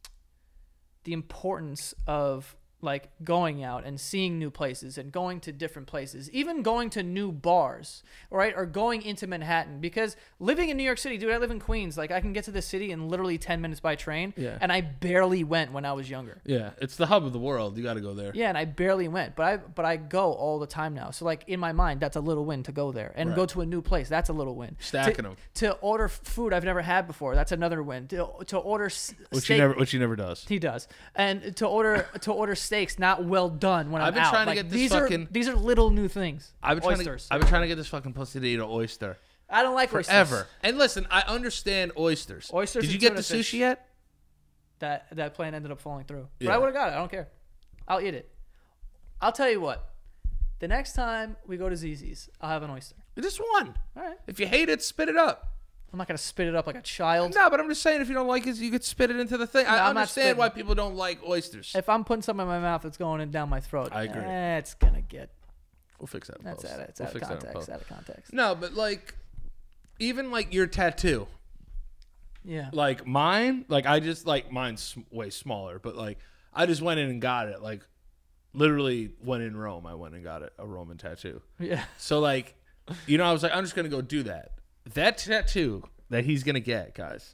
the importance of like going out and seeing new places and going to different places, even going to new bars, right? Or going into Manhattan, because living in New York City, dude, I live in Queens. Like I can get to the city in literally ten minutes by train. Yeah. And I barely went when I was younger. Yeah, it's the hub of the world. You got to go there. Yeah, and I barely went, but I but I go all the time now. So like in my mind, that's a little win to go there and Right. go to a new place. That's a little win. Stacking to, 'em. to order food I've never had before. That's another win. To, to order s- Which steak, he never, which he never does. he does, and to order to order steaks not well done when I've I'm been out. trying to Like, get this these fucking- are these are little new things. I've been trying Oysters. to. I've been trying to get this fucking pussy to eat an oyster I don't like oysters. forever. And listen, I understand oysters. Oysters Did and you get tuna the fish. sushi yet? That that plan ended up falling through, but Yeah. I would have got it. I don't care. I'll eat it. I'll tell you what. The next time we go to Z Z's, I'll have an oyster. Just one. All right. If you hate it, spit it up. I'm not gonna spit it up like a child. No, but I'm just saying, if you don't like it, you could spit it into the thing. No, I I'm not understand spitting. why people don't like oysters. If I'm putting something in my mouth, it's going in down my throat. I agree. Eh, it's gonna get. We'll fix that. In That's post. out. It's we'll out of fix that in context. post. Out of context. No, but like, even like your tattoo. Yeah. Like mine, like I just like mine's way smaller, but like I just went in and got it. Like literally when in Rome, I went and got it, a Roman tattoo. Yeah. So like, you know, I was like, I'm just gonna go do that. That tattoo that he's gonna get, guys,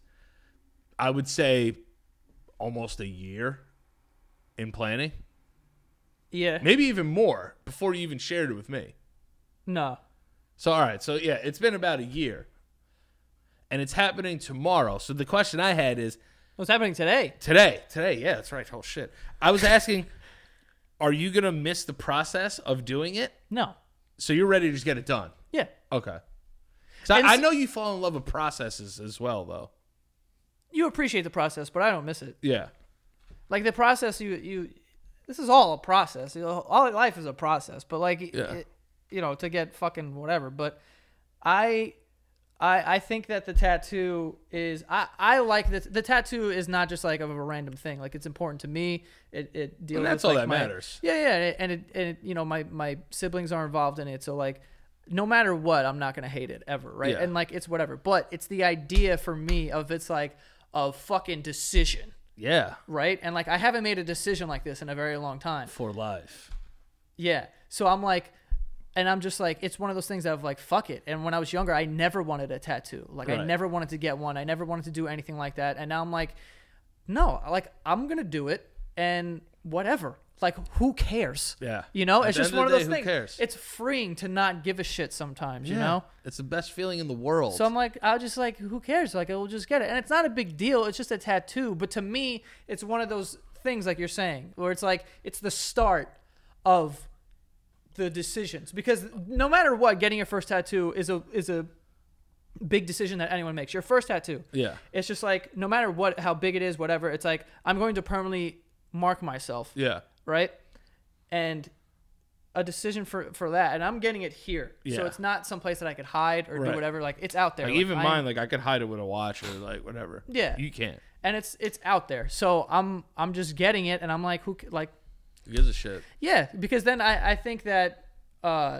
I would say almost a year in planning. Yeah. Maybe even more before you even shared it with me. No. So all right, so yeah, it's been about a year. And it's happening tomorrow. So the question I had is What's happening today? today. Today, yeah, that's right. Oh shit. I was asking, are you gonna miss the process of doing it? No. So you're ready to just get it done? Yeah. Okay. So And I, I s- know you fall in love with processes as well, though. You appreciate the process, but I don't miss it. Yeah. Like the process, you you. This is all a process. You know, all life is a process. But like, Yeah. it, you know, to get fucking whatever. But I. I, I think that the tattoo is I, I like this. The tattoo is not just like of a random thing. Like it's important to me. It it deals And that's with all like that my- matters. Yeah, yeah, and it and it, you know my my siblings are involved in it. So like, no matter what, I'm not gonna hate it ever, right? Yeah. And like it's whatever. But it's the idea for me of it's like a fucking decision, Yeah. right? And like I haven't made a decision like this in a very long time. For life. Yeah. So I'm like, and I'm just like, it's one of those things that I'm like, fuck it. And when I was younger, I never wanted a tattoo. Like I Right. never wanted to get one. I never wanted to do anything like that. And now I'm like, no, like I'm going to do it and whatever. Like who cares? Yeah. You know, At it's the just end of one of the those day, who things. cares? It's freeing to not give a shit sometimes, you Yeah. know? It's the best feeling in the world. So I'm like, I'll just like, who cares? Like, I will just get it. And it's not a big deal. It's just a tattoo. But to me, it's one of those things, like you're saying, where it's like, it's the start of the decisions. Because no matter what, getting your first tattoo is a is a big decision that anyone makes. Your first tattoo. Yeah. It's just like, no matter what, how big it is, whatever, it's like, I'm going to permanently mark myself, Yeah. right? And a decision for, for that. And I'm getting it here. Yeah. So it's not someplace that I could hide or Right. do whatever. Like, it's out there. Like, Like, even I- mine, like I could hide it with a watch or like whatever. Yeah. You can't. and it's it's out there. So I'm I'm just getting it, and I'm like, who ca- like, Who gives a shit? yeah, because then I I think that uh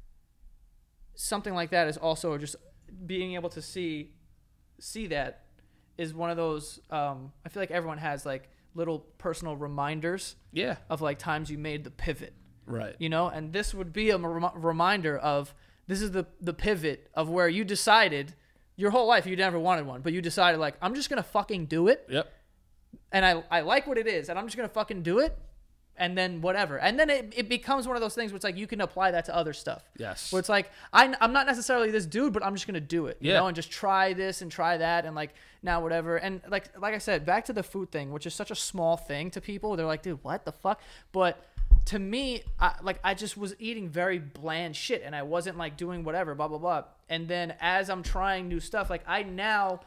something like that is also just being able to see see that is one of those. Um, I feel like everyone has like little personal reminders Yeah. of like times you made the pivot, Right. you know, and this would be a rem- reminder of this is the the pivot of where you decided your whole life you never wanted one, but you decided like, I'm just gonna fucking do it. Yep. And I, I like what it is, and I'm just gonna fucking do it, and then whatever, and then it, it becomes one of those things where it's like you can apply that to other stuff. Yes. Where it's like I, I'm not necessarily this dude, but I'm just gonna do it, you Yeah. know, and just try this and try that, and like now whatever, and like like I said, back to the food thing, which is such a small thing to people. They're like, dude, what the fuck? But to me, I, like I just was eating very bland shit, and I wasn't like doing whatever, blah blah blah. And then as I'm trying new stuff, like I now,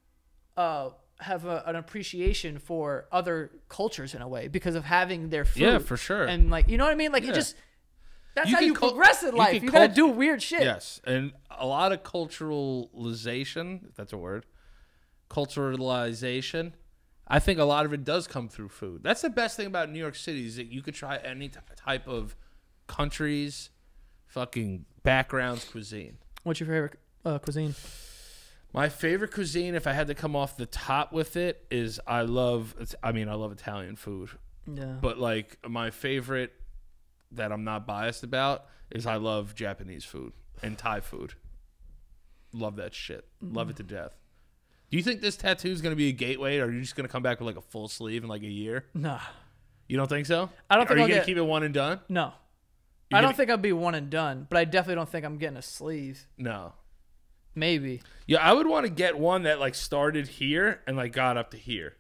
uh. have a, an appreciation for other cultures in a way because of having their food. Yeah, for sure. And like, you know what I mean? Like Yeah. it just, that's You how can you cul- progress in you life. can You, gotta cult- do weird shit. Yes, and a lot of culturalization, if that's a word, culturalization. I think a lot of it does come through food. That's the best thing about New York City is that you could try any t- type of countries, fucking backgrounds, cuisine. What's your favorite uh, cuisine? My favorite cuisine, if I had to come off the top with it, is I love. I mean, I love Italian food, Yeah. but like my favorite that I'm not biased about is I love Japanese food and Thai food. Love that shit. Love it to death. Do you think this tattoo is going to be a gateway, or are you just going to come back with like a full sleeve in like a year? Nah. You don't think so? I don't Are think you I'll going to get- keep it one and done? No. You're I don't gonna- think I'll be one and done, but I definitely don't think I'm getting a sleeve. No. Maybe. Yeah, I would want to get one that like started here and like got up to here,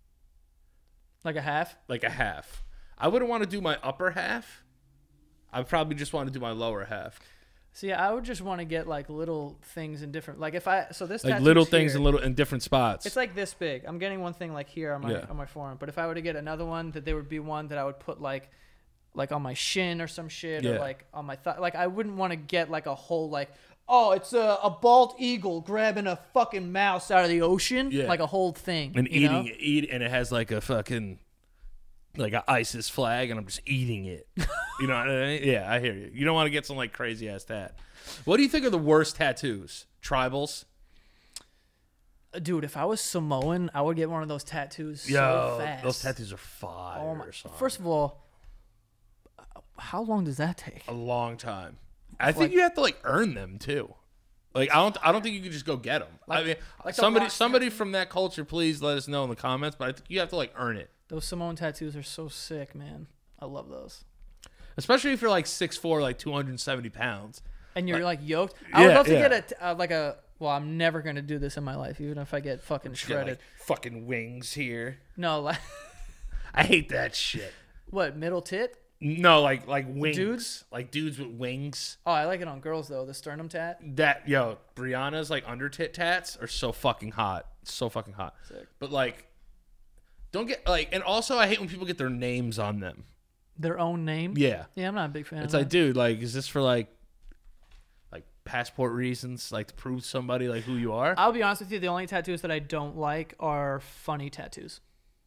Like a half? like a half. I wouldn't want to do my upper half. I probably just want to do my lower half, See, I would just want to get like little things in different, like if I, so this like tattoo's little things here. in little in different spots. It's like this big. I'm getting one thing like here on my Yeah. on my forearm. But if I were to get another one, that there would be one that I would put like like on my shin or some shit, or Yeah. like on my thigh. Like I wouldn't want to get like a whole like, oh, it's a, a bald eagle grabbing a fucking mouse out of the ocean, Yeah. like a whole thing. and you eating know? it, eat, and it has like a fucking like a ISIS flag, and I'm just eating it. You know what I mean? Yeah, I hear you. You don't want to get some like crazy ass tat. What do you think are the worst tattoos? Tribals? Dude, if I was Samoan, I would get one of those tattoos Yo, so fast. those tattoos are fire. Oh my, son. first of all, how long does that take? a long time. I Like- think you have to like earn them too. Like I don't, I don't think you can just go get them. I Like- mean, like the somebody, rock somebody tattoo? from that culture, please let us know in the comments. But I think you have to like earn it, Those Samoan tattoos are so sick, man. I love those. especially if you're like six foot four, like two hundred seventy pounds. And you're like yoked. I would Yeah, love to yeah. get a uh, like a. Well, I'm never gonna do this in my life, even if I get fucking Get, shredded. like, fucking wings here. No, like I hate that shit. what middle tit? No, like like wings, Dudes? like dudes with wings. Oh, I like it on girls though. The sternum tat. That yo, Brianna's like under tit tats are so fucking hot, so fucking hot. Sick. But like, don't get like, and also I hate when people get their names on them. Their own name. Yeah, Yeah, I'm not a big fan. it's of like, that. dude, like, is this for like, like passport reasons, like to prove somebody like who you are? I'll be honest with you. The only tattoos that I don't like are funny tattoos.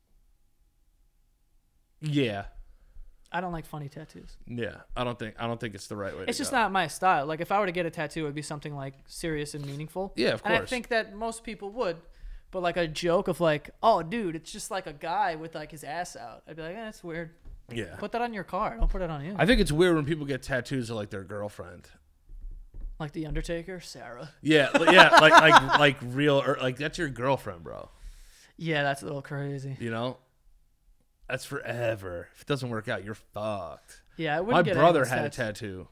Yeah, I don't like funny tattoos. yeah. I don't think I don't think it's the right way. It's to just go. not my style. Like if I were to get a tattoo, it would be something like serious and meaningful. Yeah, of And I course. think that most people would. But like a joke of like, oh, dude, it's just like a guy with like his ass out. I'd be like, eh, that's weird. Yeah, Put that on your car. Don't put it on you. I think it's weird when people get tattoos of like their girlfriend. Like the Undertaker, Sarah. Yeah, li- yeah, like like like real, or like that's your girlfriend, bro. Yeah, that's a little crazy. You know, that's forever. If it doesn't work out, you're fucked. Yeah, I wouldn't My get brother anyone's had a tats- tattoo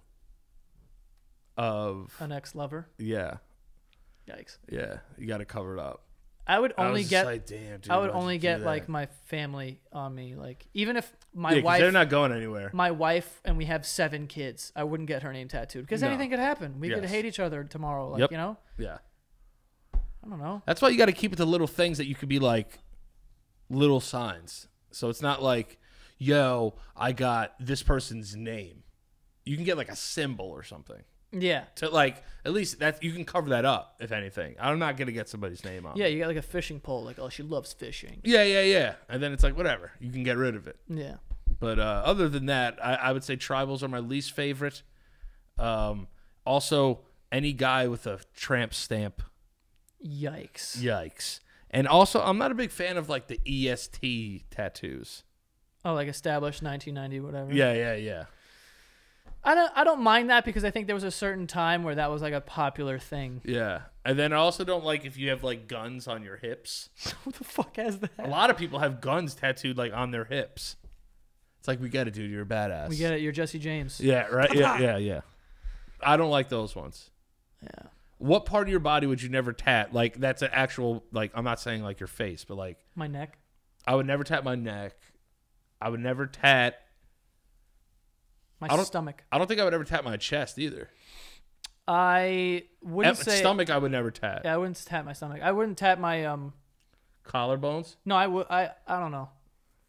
of An ex-lover. yeah, Yikes. yeah. You got to cover it up. I would I only was just get. like, damn, dude, I would why'd you only do get that? like my family on me. Like even if my yeah, 'cause wife, they're not going anywhere. my wife, and we have seven kids, I wouldn't get her name tattooed because No. anything could happen. We could Yes. hate each other tomorrow. Like Yep. you know, Yeah, I don't know. that's why you got to keep it to little things that you could be like little signs. So it's not like, yo, I got this person's name. You can get like a symbol or something. Yeah, To like at least that you can cover that up if anything. I'm not gonna get somebody's name on. yeah. You got like a fishing pole. Like oh, she loves fishing. Yeah, yeah, yeah. And then it's like whatever. You can get rid of it. Yeah. But uh, other than that, I, I would say tribals are my least favorite. Um, also, any guy with a tramp stamp, Yikes. yikes. And also, I'm not a big fan of like the E S T tattoos. Oh, like established nineteen ninety, whatever. Yeah, yeah, yeah. I don't. I don't mind that because I think there was a certain time where that was like a popular thing. Yeah. And then I also don't like if you have like guns on your hips. Who the fuck has A that? lot of people have guns tattooed like on their hips. It's like, we get it, dude. You're a badass. We get it. You're Jesse James. Yeah, right. Yeah, yeah, yeah. I don't like those ones. Yeah. What part of your body would you never tat? Like, that's an actual, like, I'm not saying like your face, but like, My neck. I would never tat my neck. I would never tat. My I don't- stomach. I don't think I would ever tat my chest either. I wouldn't Eh, say. Stomach, I would never tat. Yeah, I wouldn't tap my stomach. I wouldn't tap my um. Collarbones? No, I would. I. I don't know.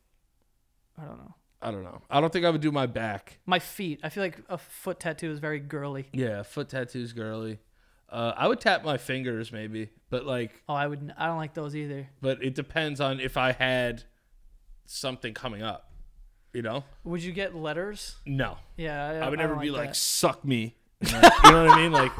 I don't know. I don't know. I don't think I would do my back. My feet. I feel like a foot tattoo is very girly. Yeah, foot tattoos, girly. Uh, I would tap my fingers maybe, but like, Oh, I would. I don't like those either. but it depends on if I had something coming up. You know? Would you get letters? No. Yeah, I, I would I never don't be like, that. suck me. You know, you know what I mean? Like,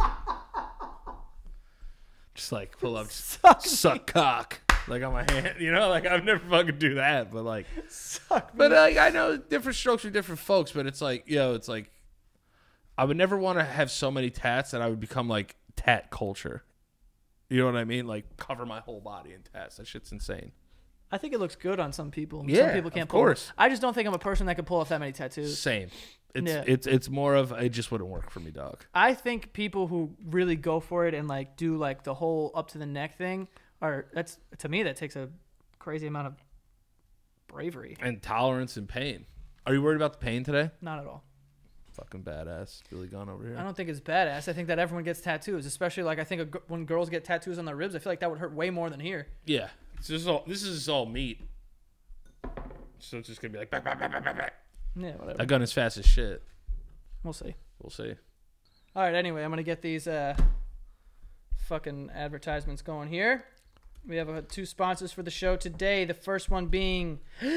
just like pull up, Suck suck cock, like on my hand. You know, like I've never fucking do that, but like, Suck but like I know different strokes for different folks. But it's like, yo, it's like, I would never want to have so many tats that I would become like tat culture. You know what I mean? Like cover my whole body in tats. That shit's insane. I think it looks good on some people. Yeah, some people can't of pull. course. I just don't think I'm a person that could pull off that many tattoos. Same. It's Yeah. it's it's more of it just wouldn't work for me, dog. I think people who really go for it and like do like the whole up to the neck thing are that's to me that takes a crazy amount of bravery. And tolerance and pain. Are you worried about the pain today? Not at all. Fucking badass, Billy Gunn over here. I don't think it's badass. I think that everyone gets tattoos, especially like I think a, g- when girls get tattoos on their ribs, I feel like that would hurt way more than here. Yeah, this is all. This is all meat. So it's just gonna be like, back, back, back, back, back, back. Yeah, whatever. That gun is fast as shit. We'll see. We'll see. All right. Anyway, I'm gonna get these uh, fucking advertisements going here. We have uh, two sponsors for the show today. The first one being,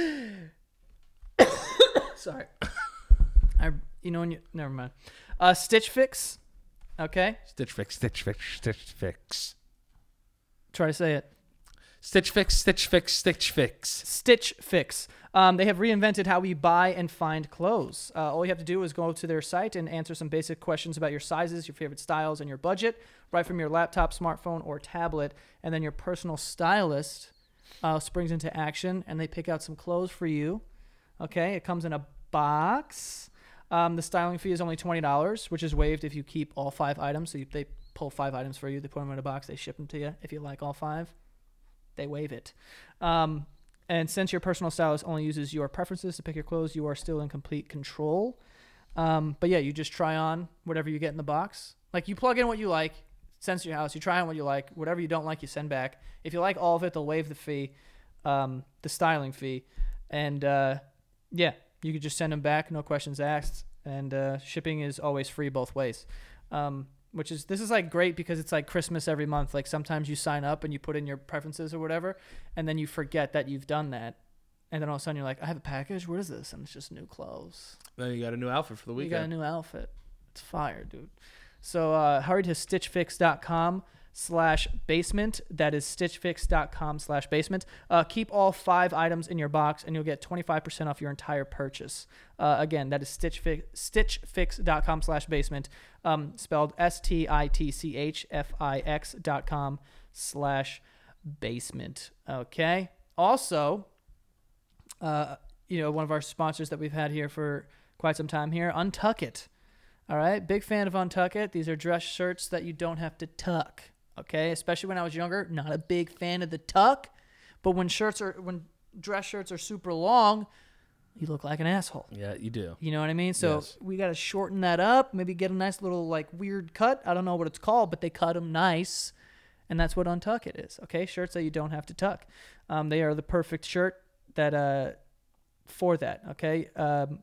sorry, I you know when you never mind. Uh, Stitch Fix. Okay, Stitch fix, stitch fix, stitch fix. try to say it. Stitch Fix, Stitch Fix, Stitch Fix. Stitch Fix. Um, they have reinvented how we buy and find clothes. Uh, all you have to do is go to their site and answer some basic questions about your sizes, your favorite styles, and your budget, right from your laptop, smartphone, or tablet. And then your personal stylist uh, springs into action, and they pick out some clothes for you. Okay, it comes in a box. Um, the styling fee is only twenty dollars, which is waived if you keep all five items. So you, they pull five items for you. They put them in a box. They ship them to you. If you like all five, they waive it. Um, and since your personal stylist only uses your preferences to pick your clothes, you are still in complete control. Um, but yeah, you just try on whatever you get in the box. Like you plug in what you like, sends to your house. You try on what you like. Whatever you don't like, you send back. If you like all of it, they'll waive the fee, um, the styling fee. And uh, yeah, you could just send them back, no questions asked. And uh, shipping is always free both ways. Um, Which is, this is like great because it's like Christmas every month. Like sometimes you sign up and you put in your preferences or whatever, and then you forget that you've done that. And then all of a sudden you're like, I have a package. What is this? And it's just new clothes. Then you got a new outfit for the weekend. You got a new outfit. It's fire, dude. So uh, hurry to stitchfix.com slash basement. That is stitchfix.com slash basement. Uh, keep all five items in your box and you'll get twenty-five percent off your entire purchase. Uh, again, that is stitchfix, stitchfix.com slash basement. Um, spelled S T I T C H F I X dot com slash basement. Okay. Also, uh, you know, one of our sponsors that we've had here for quite some time here, Untuck It. All right. Big fan of Untuck It. These are dress shirts that you don't have to tuck. Okay. Especially when I was younger, not a big fan of the tuck, but when shirts are, when dress shirts are super long, you look like an asshole. Yeah, you do. You know what I mean? So Yes. we got to shorten that up, maybe get a nice little like weird cut. I don't know what it's called, but they cut them nice. And that's what Untuck It is. Okay. Shirts that you don't have to tuck. Um, they are the perfect shirt that, uh, for that. Okay. Um,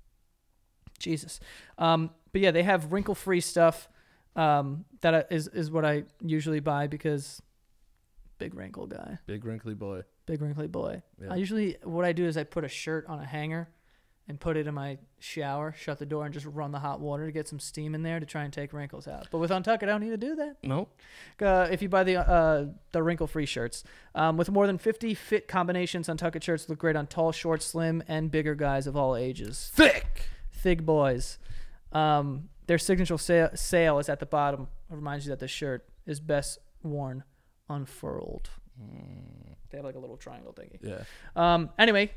Jesus. Um, but yeah, they have wrinkle free stuff. Um, that is, is what I usually buy because big wrinkle guy. Big wrinkly boy. Big wrinkly boy. Yeah. I usually, what I do is I put a shirt on a hanger and put it in my shower, shut the door, and just run the hot water to get some steam in there to try and take wrinkles out. But with Untuck It, I don't need to do that. Nope. Uh, if you buy the uh, the wrinkle-free shirts. Um, with more than fifty fit combinations, Untuck It shirts look great on tall, short, slim, and bigger guys of all ages. Thick. Thick boys. Um, their signature sale, sale is at the bottom. It reminds you that the shirt is best worn unfurled. Mm. They have like a little triangle thingy. Yeah. Um. Anyway,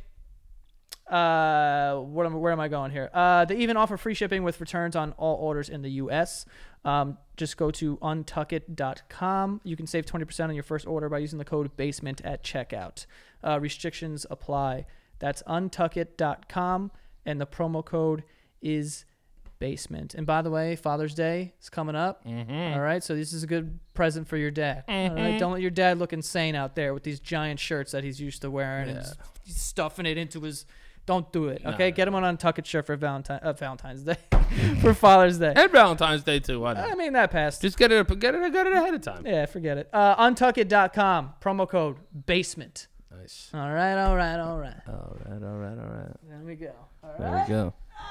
uh, what am, where am I going here? Uh, they even offer free shipping with returns on all orders in the U S. Um, just go to untuck it dot com. You can save twenty percent on your first order by using the code BASEMENT at checkout. Uh, restrictions apply. That's untuck it dot com, and the promo code is BASEMENT. And by the way, Father's Day is coming up. Mm-hmm. All right, so this is a good present for your dad. Mm-hmm. All right, don't let your dad look insane out there with these giant shirts that he's used to wearing Yeah. and he's stuffing it into his. Don't do it. No, Okay, no, get him on an Untuck It shirt for Valentine, uh, Valentine's Day, for Father's Day. And Valentine's Day too. Why not? I mean that passed. Just get it, get it, get it ahead of time. Yeah, forget it. Uh, untuck it dot com, promo code BASEMENT. Nice. All right, all right, all right. All right, all right, all right. There we go. All right. There we go.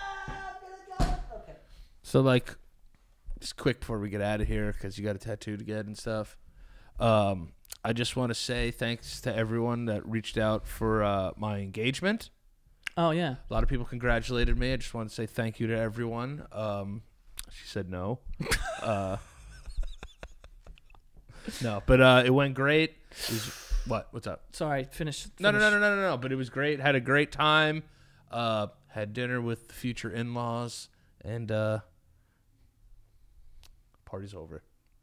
Okay. So, like, just quick before we get out of here, because you got a tattoo to get and stuff. Um, I just want to say thanks to everyone that reached out for uh, my engagement. Oh yeah. A lot of people congratulated me. I just want to say thank you to everyone. Um, she said no. uh, no, but uh, it went great. It was, what? What's up? Sorry. Finish. No, no, finish. no, no, no, no, no. But it was great. Had a great time. Uh, had dinner with the future in-laws, and uh, party's over.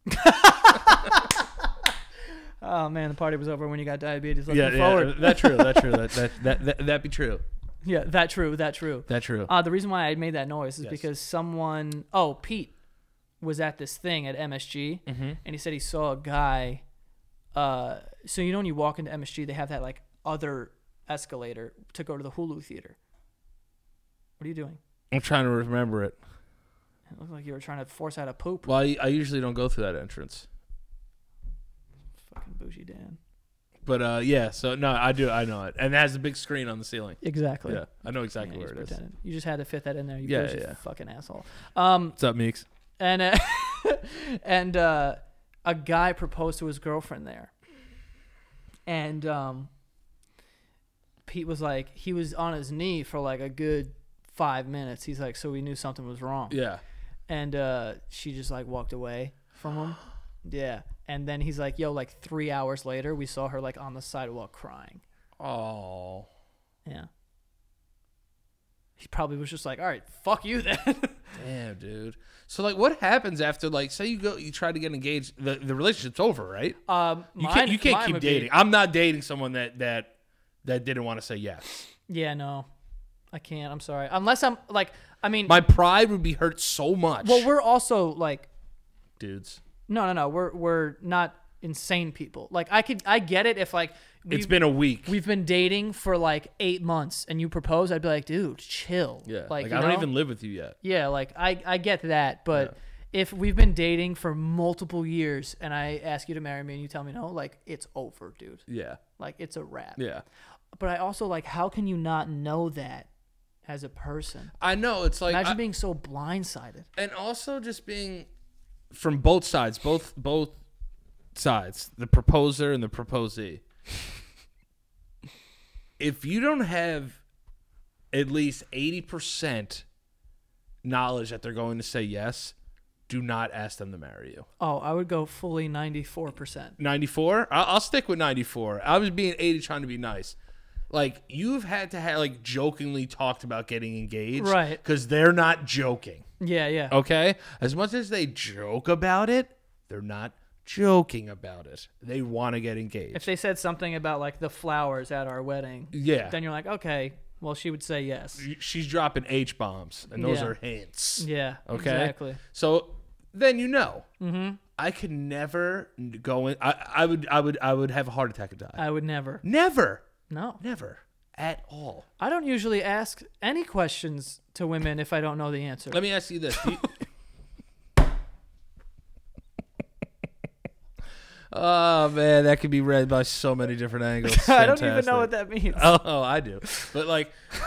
Oh man, the party was over when you got diabetes. Looking Yeah, forward. yeah, that's true. That's true. That that that that that be true. Yeah, that true. That true. That true. Uh, the reason why I made that noise is Yes. because someone, oh, Pete, was at this thing at M S G, Mm-hmm. and he said he saw a guy. Uh, so you know when you walk into M S G, they have that like other escalator to go to the Hulu theater. What are you doing? I'm trying to remember it. It looked like you were trying to force out a poop. Well, I, I usually don't go through that entrance. Fucking bougie Dan. But uh, yeah. So no, I do. I know it, and it has a big screen on the ceiling. Exactly. Yeah, I know exactly Yeah, where he's it is. pretending. You just had to fit that in there. You Yeah, bougie yeah. fucking asshole. Um, What's up, Meeks? and uh, and uh, a guy proposed to his girlfriend there. And um, Pete was like, he was on his knee for like a good five minutes. He's like, so we knew something was wrong. Yeah. And uh, she just like walked away from him. Yeah. And then he's like, yo, like three hours later, we saw her like on the sidewalk crying. Oh. Yeah. He probably was just like, all right, fuck you then. Damn, dude. So like, what happens after like, say you go, you try to get engaged, the, the relationship's over, right? Um, You mine- can't, you can't mine keep would be- dating. I'm not dating someone that that that didn't want to say yes. Yeah, no, I can't. I'm sorry. Unless I'm like, I mean, My pride would be hurt so much. well, we're also like, dudes. no, no, no, we're we're not insane people. Like, I could, I get it if like It's we've- been a week. we've been dating for like eight months and you propose, I'd be like, dude, chill. Yeah. like, Like, you I don't know? even live with you yet. Yeah, like I, I get that, but if we've been dating for multiple years and I ask you to marry me and you tell me no, like it's over, dude. Yeah. Like it's a wrap. Yeah. But I also like, how can you not know that as a person? I know. It's like, Imagine I- being so blindsided. and also just being from both sides, both both sides, the proposer and the proposee. If you don't have at least eighty percent knowledge that they're going to say yes, do not ask them to marry you. Oh, I would go fully ninety-four percent. ninety-four? I'll, I'll stick with ninety-four. I was being eighty trying to be nice. Like, you've had to have, like, jokingly talked about getting engaged. Right. Because they're not joking. Yeah, yeah. Okay? As much as they joke about it, they're not joking about it. They want to get engaged. If they said something about like the flowers at our wedding, yeah. then you're like, okay, well, she would say yes. She's dropping H bombs, and those Yeah. are hints. Yeah. Okay? Exactly. So then you know. Mm-hmm. I could never go in. I, I would. I would. I would have a heart attack and die. I would never. Never. No. Never. At all. I don't usually ask any questions to women if I don't know the answer. Let me ask you this. Do you- oh, man. That could be read by so many different angles. I don't even know Fantastic. what that means. Oh, oh, I do. But like,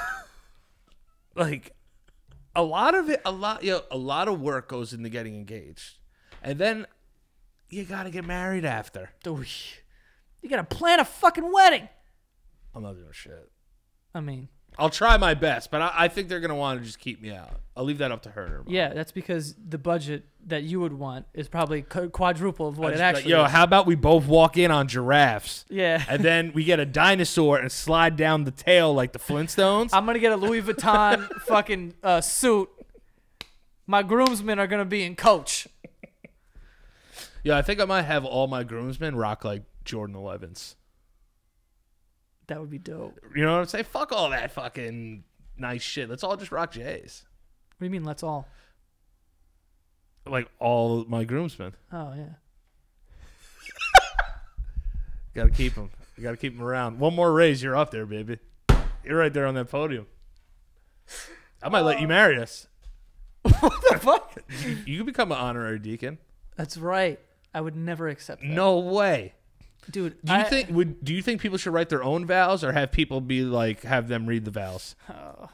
like a lot of it, a lot, you know, a lot of work goes into getting engaged, and then you gotta get married after. Dude, you gotta plan a fucking wedding. I'm not doing shit. I mean, I'll try my best, but I, I think they're gonna want to just keep me out. I'll leave that up to her. and her mom. yeah, that's because the budget that you would want is probably qu- quadruple of I'll what just it be like, actually Yo, is. how about we both walk in on giraffes? Yeah. And then we get a dinosaur and slide down the tail like the Flintstones. I'm gonna get a Louis Vuitton fucking uh, suit. My groomsmen are gonna be in Coach. Yeah, I think I might have all my groomsmen rock like Jordan elevens. That would be dope. You know what I'm saying? Fuck all that fucking nice shit. Let's all just rock J's. What do you mean? Let's all. Like all my groomsmen. Oh yeah. Got to keep them. You got to keep them around. One more raise, you're up there, baby. You're right there on that podium. I might let you marry us. What the fuck? You, you can become an honorary deacon. That's right. I would never accept that. No way. Dude. Do you I, think would do you think people should write their own vows or have people be like have them read the vows? Oh.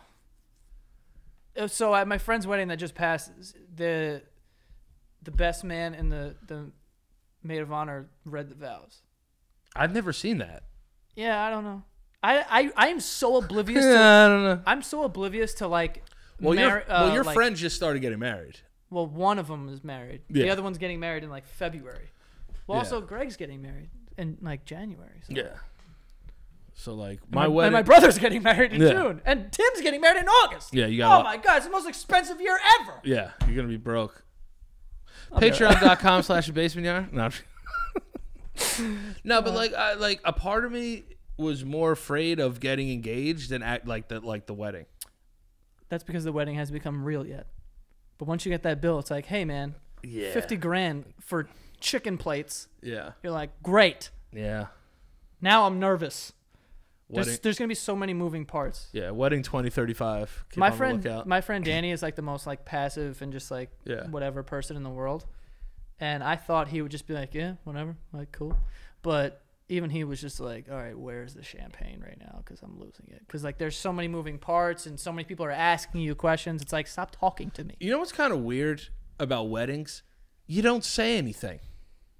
So at my friend's wedding that just passed, the the best man and the the maid of honor read the vows. I've never seen that. Yeah, I don't know. I I I am so oblivious. Yeah, to, I don't know. I'm so oblivious to like. Well, mar- your well, uh, your like- friend just started getting married. Well, one of them is married. The Yeah. other one's getting married in like February. Well, Yeah. also Greg's getting married in like January. So. Yeah. So like And my my, wedding. and my brother's getting married in Yeah. June, and Tim's getting married in August. Yeah, you got. Oh my god, it's the most expensive year ever. Yeah, you're gonna be broke. I'll be all right. Patreon.com slash basement yard. No, I'm- no, but like, I, like a part of me was more afraid of getting engaged than act like the like the wedding. That's because the wedding hasn't become real yet. But once you get that bill, it's like, hey man, Yeah. fifty grand for chicken plates. Yeah. You're like, great. Yeah. Now I'm nervous. Wedding. There's, there's gonna be so many moving parts. Yeah. Wedding twenty thirty-five. Keep my on the friend, lookout. my friend Danny is like the most like passive and just like Yeah. whatever person in the world. And I thought he would just be like, yeah, whatever, like cool. But even he was just like, all right, where's the champagne right now? Because I'm losing it. Because like there's so many moving parts and so many people are asking you questions. It's like, stop talking to me. You know what's kind of weird about weddings? You don't say anything.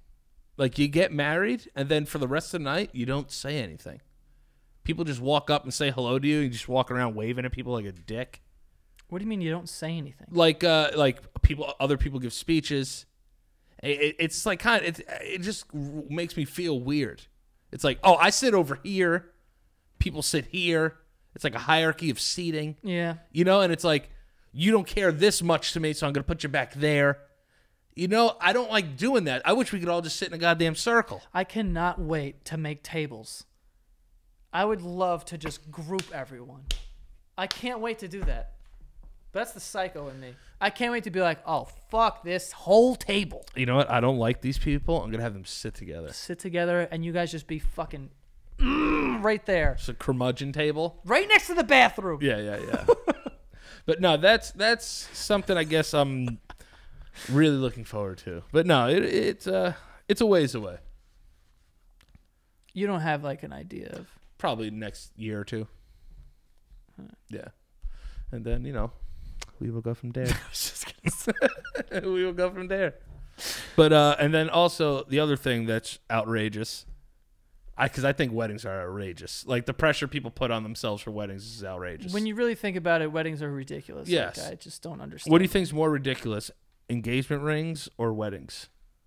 Like, you get married, and then for the rest of the night, you don't say anything. People just walk up and say hello to you, and you just walk around waving at people like a dick. What do you mean you don't say anything? Like, uh, like people, other people give speeches. It, it, it's like kind of, it, it just makes me feel weird. It's like, oh, I sit over here. People sit here. It's like a hierarchy of seating. Yeah. You know, and it's like, you don't care this much to me, so I'm going to put you back there. You know, I don't like doing that. I wish we could all just sit in a goddamn circle. I cannot wait to make tables. I would love to just group everyone. I can't wait to do that. But that's the psycho in me. I can't wait to be like, oh, fuck this whole table. You know what? I don't like these people. I'm going to have them sit together. Sit together and you guys just be fucking mm, right there. It's a curmudgeon table. Right next to the bathroom. Yeah, yeah, yeah. But no, that's that's something I guess I'm really looking forward to. But no, it, it's uh it's a ways away. You don't have like an idea of Probably next year or two. Yeah. And then, you know, we will go from there. I was just gonna say. We will go from there. But uh and then also the other thing that's outrageous, I because I think weddings are outrageous. Like the pressure people put on themselves for weddings is outrageous. When you really think about it, weddings are ridiculous. Yes. Like, I just don't understand. What do you think is more ridiculous, engagement rings or weddings?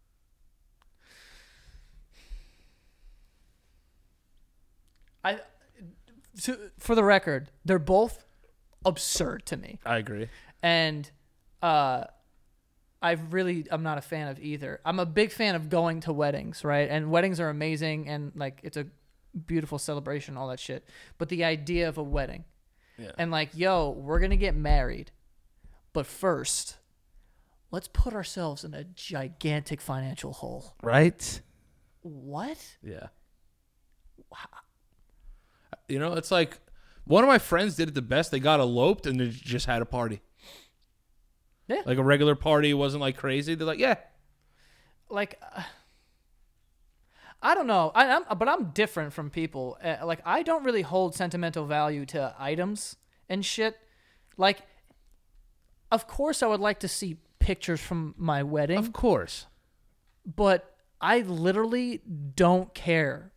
I, to, for the record, they're both absurd to me. I agree. And uh, I really, I'm not a fan of either. I'm a big fan of going to weddings, right? And weddings are amazing, and like it's a beautiful celebration, all that shit. But the idea of a wedding, Yeah. and like, yo, we're gonna get married, but first, let's put ourselves in a gigantic financial hole. Right? What? Yeah. You know, it's like one of my friends did it the best. They got eloped and they just had a party. Yeah. Like a regular party. It wasn't like crazy. They're like, yeah. Like, uh, I don't know. I, I'm, but I'm different from people. Uh, like, I don't really hold sentimental value to items and shit. Like, of course, I would like to see pictures from my wedding. Of course. But I literally don't care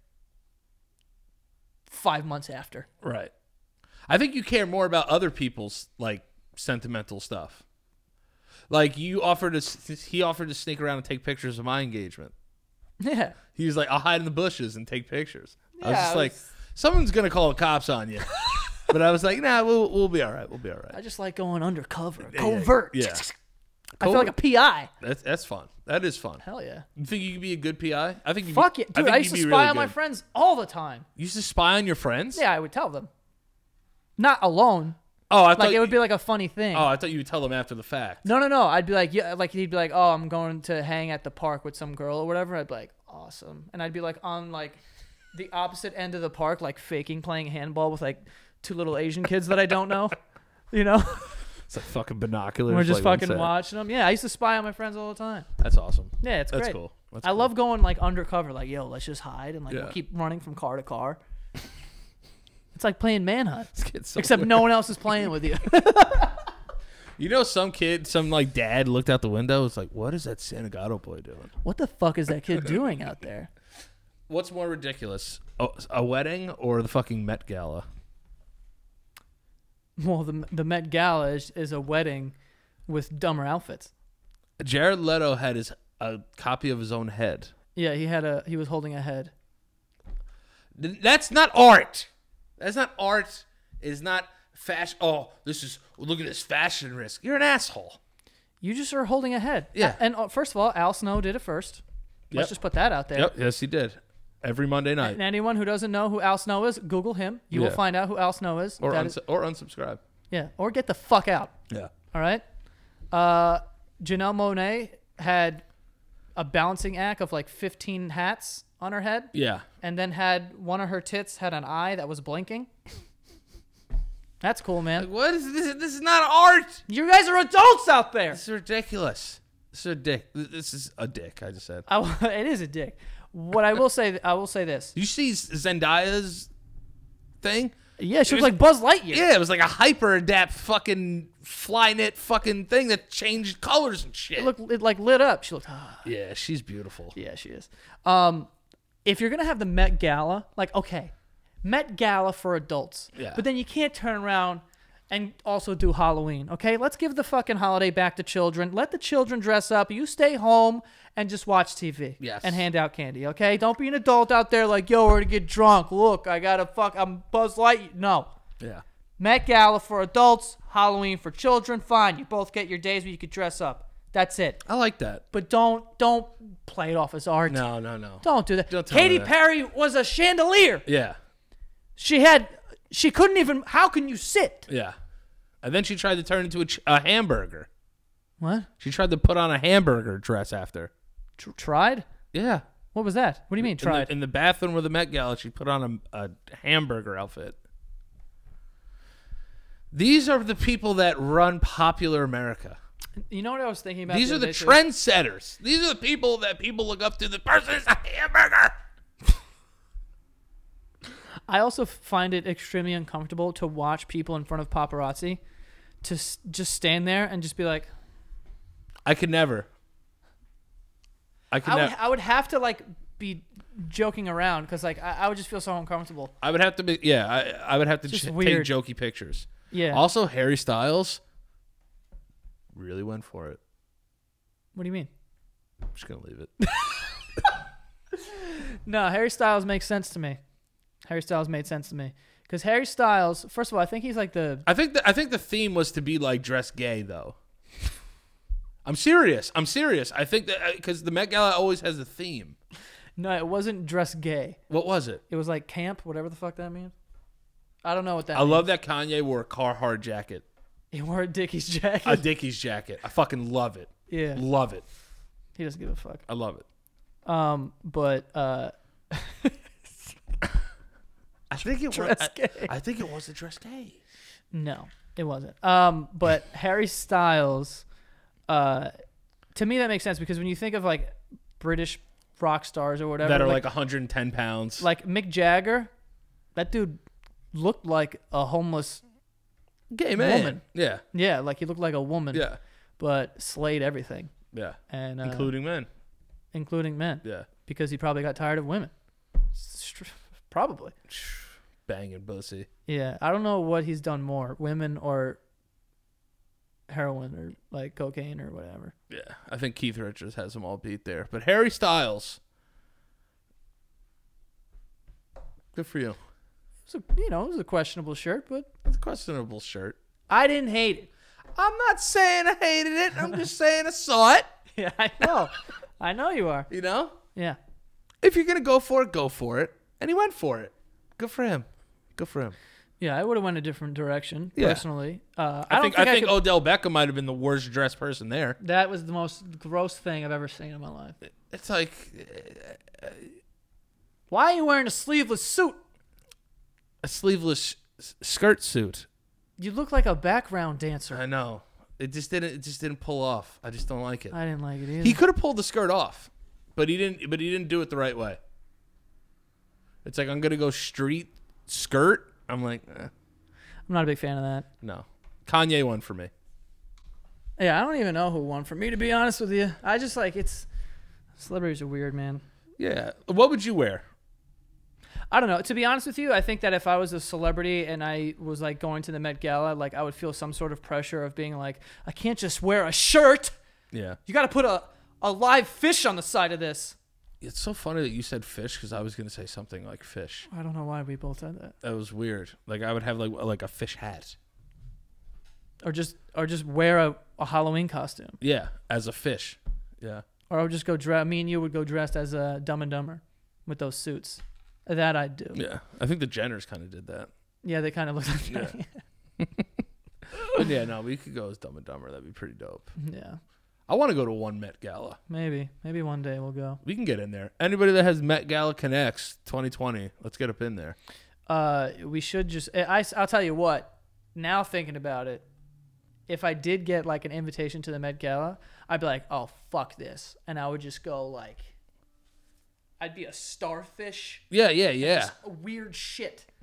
five months after. Right. I think you care more about other people's like sentimental stuff. Like you offered to, he offered to sneak around and take pictures of my engagement. Yeah. He was like, I'll hide in the bushes and take pictures. I was Yeah, just I like, was- someone's gonna call the cops on you. But I was like, nah, we'll we'll be all right. We'll be all right. I just like going undercover. Yeah, Covert. Yeah. I feel like a P I. That's that's fun. That is fun. Hell yeah. You think you could be a good P I? I think you. Fuck it. Dude, I, think used to you'd spy be really on my good. friends all the time. You used to spy on your friends? Yeah, I would tell them. Not alone. Oh, I thought Like, it you- would be like a funny thing. Oh, I thought you would tell them after the fact. No, no, no. I'd be like, yeah, like he'd be like, oh, I'm going to hang at the park with some girl or whatever. I'd be like, awesome. And I'd be like on like the opposite end of the park, like faking playing handball with like two little Asian kids that I don't know. You know? It's like fucking binoculars. We're just like, fucking watching them. Yeah, I used to spy on my friends all the time. That's awesome. Yeah, it's That's great. cool. That's I cool. love going like undercover, like, yo, let's just hide and like Yeah. we'll keep running from car to car. It's like playing manhunt. This kid's so Except weird. no one else is playing with you. You know, some kid, some like dad looked out the window. It's like, what is that Sanagato boy doing? What the fuck is that kid doing out there? What's more ridiculous, a, a wedding or the fucking Met Gala? Well, the the Met Gala is, is a wedding with dumber outfits. Jared Leto had his a copy of his own head. Yeah, he had a he was holding a head. Th- That's not art. That's not art. It's not fashion. Oh, this is look at this fashion risk. You're an asshole. You just are holding a head. Yeah. And uh, first of all, Al Snow did it first. Let's Yep. just put that out there. Yep. Yes, he did. Every Monday night. And anyone who doesn't know who Al Snow is, Google him. You will Yeah. find out who Al Snow is. Or That uns- is- or unsubscribe. yeah, or get the fuck out. Yeah. All right. Uh, Janelle Monáe had a balancing act of like fifteen hats on her head, Yeah. and then had one of her tits had an eye that was blinking. That's cool, man. Like, what is this? This is not art. You guys are adults out there. This is ridiculous. This is a dick. This is a dick. I just said. I, it is a dick. What I will say, I will say this. You see Zendaya's thing? Yeah, she It looked was- like Buzz Lightyear. Yeah, it was like a hyper adapt fucking Flyknit fucking thing that changed colors and shit. It looked it like lit up. She looked. Ah. Yeah, she's beautiful. Yeah, she is. Um, if you're gonna have the Met Gala, like okay, Met Gala for adults. Yeah. But then you can't turn around and also do Halloween. Okay, let's give the fucking holiday back to children. Let the children dress up. You stay home and just watch T V. Yes. And hand out candy. Okay, don't be an adult out there like, yo, we're gonna get drunk. Look, I gotta fuck. I'm Buzz Lightyear. No. Yeah. Met Gala for adults, Halloween for children. Fine, you both get your days where you could dress up. That's it. I like that. But don't don't play it off as art. No, no, no. Don't do that. Don't tell me Katy that. Perry was a chandelier. Yeah. She had, she couldn't even. How can you sit? Yeah. And then she tried to turn into a, ch- a hamburger. What? She tried to put on a hamburger dress after. Tr- tried? Yeah. What was that? What do you mean In the, tried? in the bathroom of the Met Gala, she put on a, a hamburger outfit. These are the people that run popular America. You know what I was thinking about? These are other the day, too? trendsetters. These are the people that people look up to. The person is a hamburger. I also find it extremely uncomfortable to watch people in front of paparazzi, to s- just stand there and just be like, I could never. I could I would, never. I would have to like be joking around because like I, I would just feel so uncomfortable. I would have to be. Yeah, I, I would have to Just ch- take weird. jokey pictures. Yeah. Also, Harry Styles really went for it. What do you mean? I'm just gonna leave it. No, Harry Styles makes sense to me. Harry Styles made sense to me because Harry Styles. First of all, I think he's like the. I think the, I think the theme was to be like dress gay though. I'm serious. I'm serious. I think that because the Met Gala always has a theme. No, it wasn't dress gay. What was it? It was like camp, whatever the fuck that means. I don't know what that I means. love that Kanye wore a Carhartt jacket, He wore a Dickies jacket. a Dickies jacket. I fucking love it. Yeah. Love it. He doesn't give a fuck. I love it. Um, but uh, I think it Dress was. gay. I, I think it was the dress gay. no, it wasn't. Um, but Harry Styles, uh, to me that makes sense because when you think of like British rock stars or whatever That are like, like, one hundred ten pounds. like Mick Jagger, that dude looked like a homeless. gay man. woman. Yeah. Yeah, like he looked like a woman. Yeah. But slayed everything, Yeah. and uh, Including men. including men, Yeah. because he probably got tired of women. Str- Probably. Banging pussy. Yeah, I don't know what he's done more, women or heroin or like cocaine or whatever. Yeah. I think Keith Richards has them all beat there. But Harry Styles. Good for you. So you know, it was a questionable shirt, but It's a questionable shirt. I didn't hate it. I'm not saying I hated it. I'm just saying I saw it. Yeah, I know. I know you are. You know? Yeah. If you're going to go for it, go for it. And he went for it. Good for him. Good for him. Yeah, I would have went a different direction Yeah. personally. Uh, I, I, don't think, think, I think could, Odell Beckham might have been the worst dressed person there. that was the most gross thing I've ever seen in my life. It's like Why are you wearing a sleeveless suit? a sleeveless s- skirt suit. You look like a background dancer. I know. It just didn't. It just didn't pull off. I just don't like it. I didn't like it either. He could have pulled the skirt off, but he didn't. But he didn't do it the right way. It's like I'm gonna go street skirt. I'm like, eh, I'm not a big fan of that. no. Kanye won for me. Yeah, I don't even know who won. For me, to be honest with you, I just like it's. Celebrities are weird, man. Yeah. What would you wear? I don't know. To be honest with you, I think that if I was a celebrity and I was like going to the Met Gala, like I would feel some sort of pressure of being like, I can't just wear a shirt. Yeah. You got to put a, a live fish on the side of this. It's so funny that you said fish because I was gonna say something like fish. I don't know why we both said that. That was weird. Like I would have like like a fish hat. Or just or just wear a, a Halloween costume. Yeah, as a fish. Yeah. Or I would just go dress. Me and you would go dressed as a Dumb and Dumber with those suits. That I'd do. Yeah. I think the Jenners kind of did that. Yeah, they kind of look like that. Yeah. But yeah, no, we could go as Dumb and Dumber. That'd be pretty dope. Yeah, I want to go to one Met Gala. maybe. Maybe one day we'll go. We can get in there. Anybody that has Met Gala Connects twenty twenty, let's get up in there. Uh, we should just. I, I'll tell you what. Now thinking about it, if I did get like an invitation to the Met Gala, I'd be like, oh fuck this, and I would just go like. I'd be a starfish. Yeah, yeah, yeah. Just weird shit.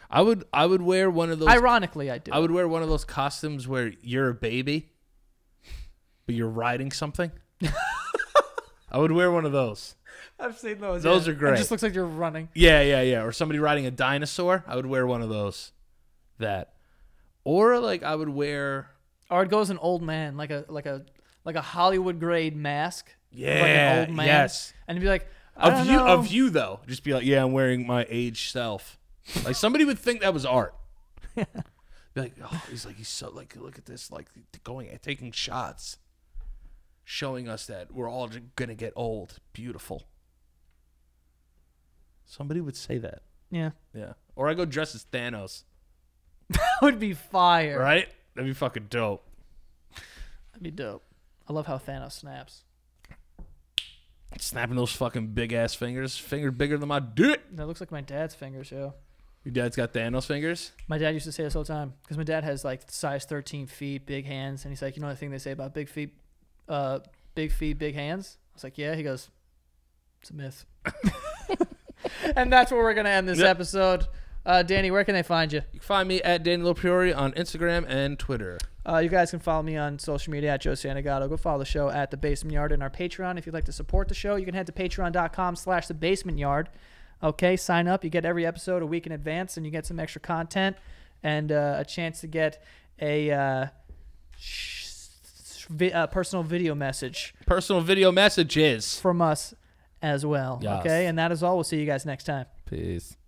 I would I would wear one of those. Ironically, I do. I would wear one of those costumes where you're a baby, but you're riding something. I would wear one of those. I've seen those. Those yeah. are great. It just looks like you're running. Yeah, yeah, yeah. Or somebody riding a dinosaur. I would wear one of those. That. Or like I would wear. Or it goes an old man, like a like a like a Hollywood grade mask. Yeah. Like an old man. Yes. And you'd be like, I Of don't you, know. of you though. Just be like, yeah, I'm wearing my age self. Like somebody would think that was art. Be like, oh, he's like, he's so like, look at this, like going, taking shots, showing us that we're all gonna get old. Beautiful. Somebody would say that. Yeah. Yeah. Or I go dress as Thanos. That would be fire. Right? That'd be fucking dope. That'd be dope. I love how Thanos snaps. Snapping those fucking big ass fingers. Finger bigger than my dick. That looks like my dad's fingers, yo. Your dad's got Thanos fingers? My dad used to say this all the time because my dad has like size thirteen feet, big hands, and he's like, you know the thing they say about big feet, uh, big feet, big hands. I was like, yeah. He goes, it's a myth. And that's where we're gonna end this Yep. episode. Uh, Danny, where can they find you? You can find me at Daniel Priori on Instagram and Twitter. Uh, you guys can follow me on social media at Joe Santagato. Go follow the show at The Basement Yard and our Patreon. If you'd like to support the show, you can head to patreon.com slash The Basement Yard. Okay, sign up. You get every episode a week in advance, and you get some extra content and uh, a chance to get a uh, sh- vi- uh, personal video message Personal video messages. from us as well. Yes. Okay, and that is all. We'll see you guys next time. Peace.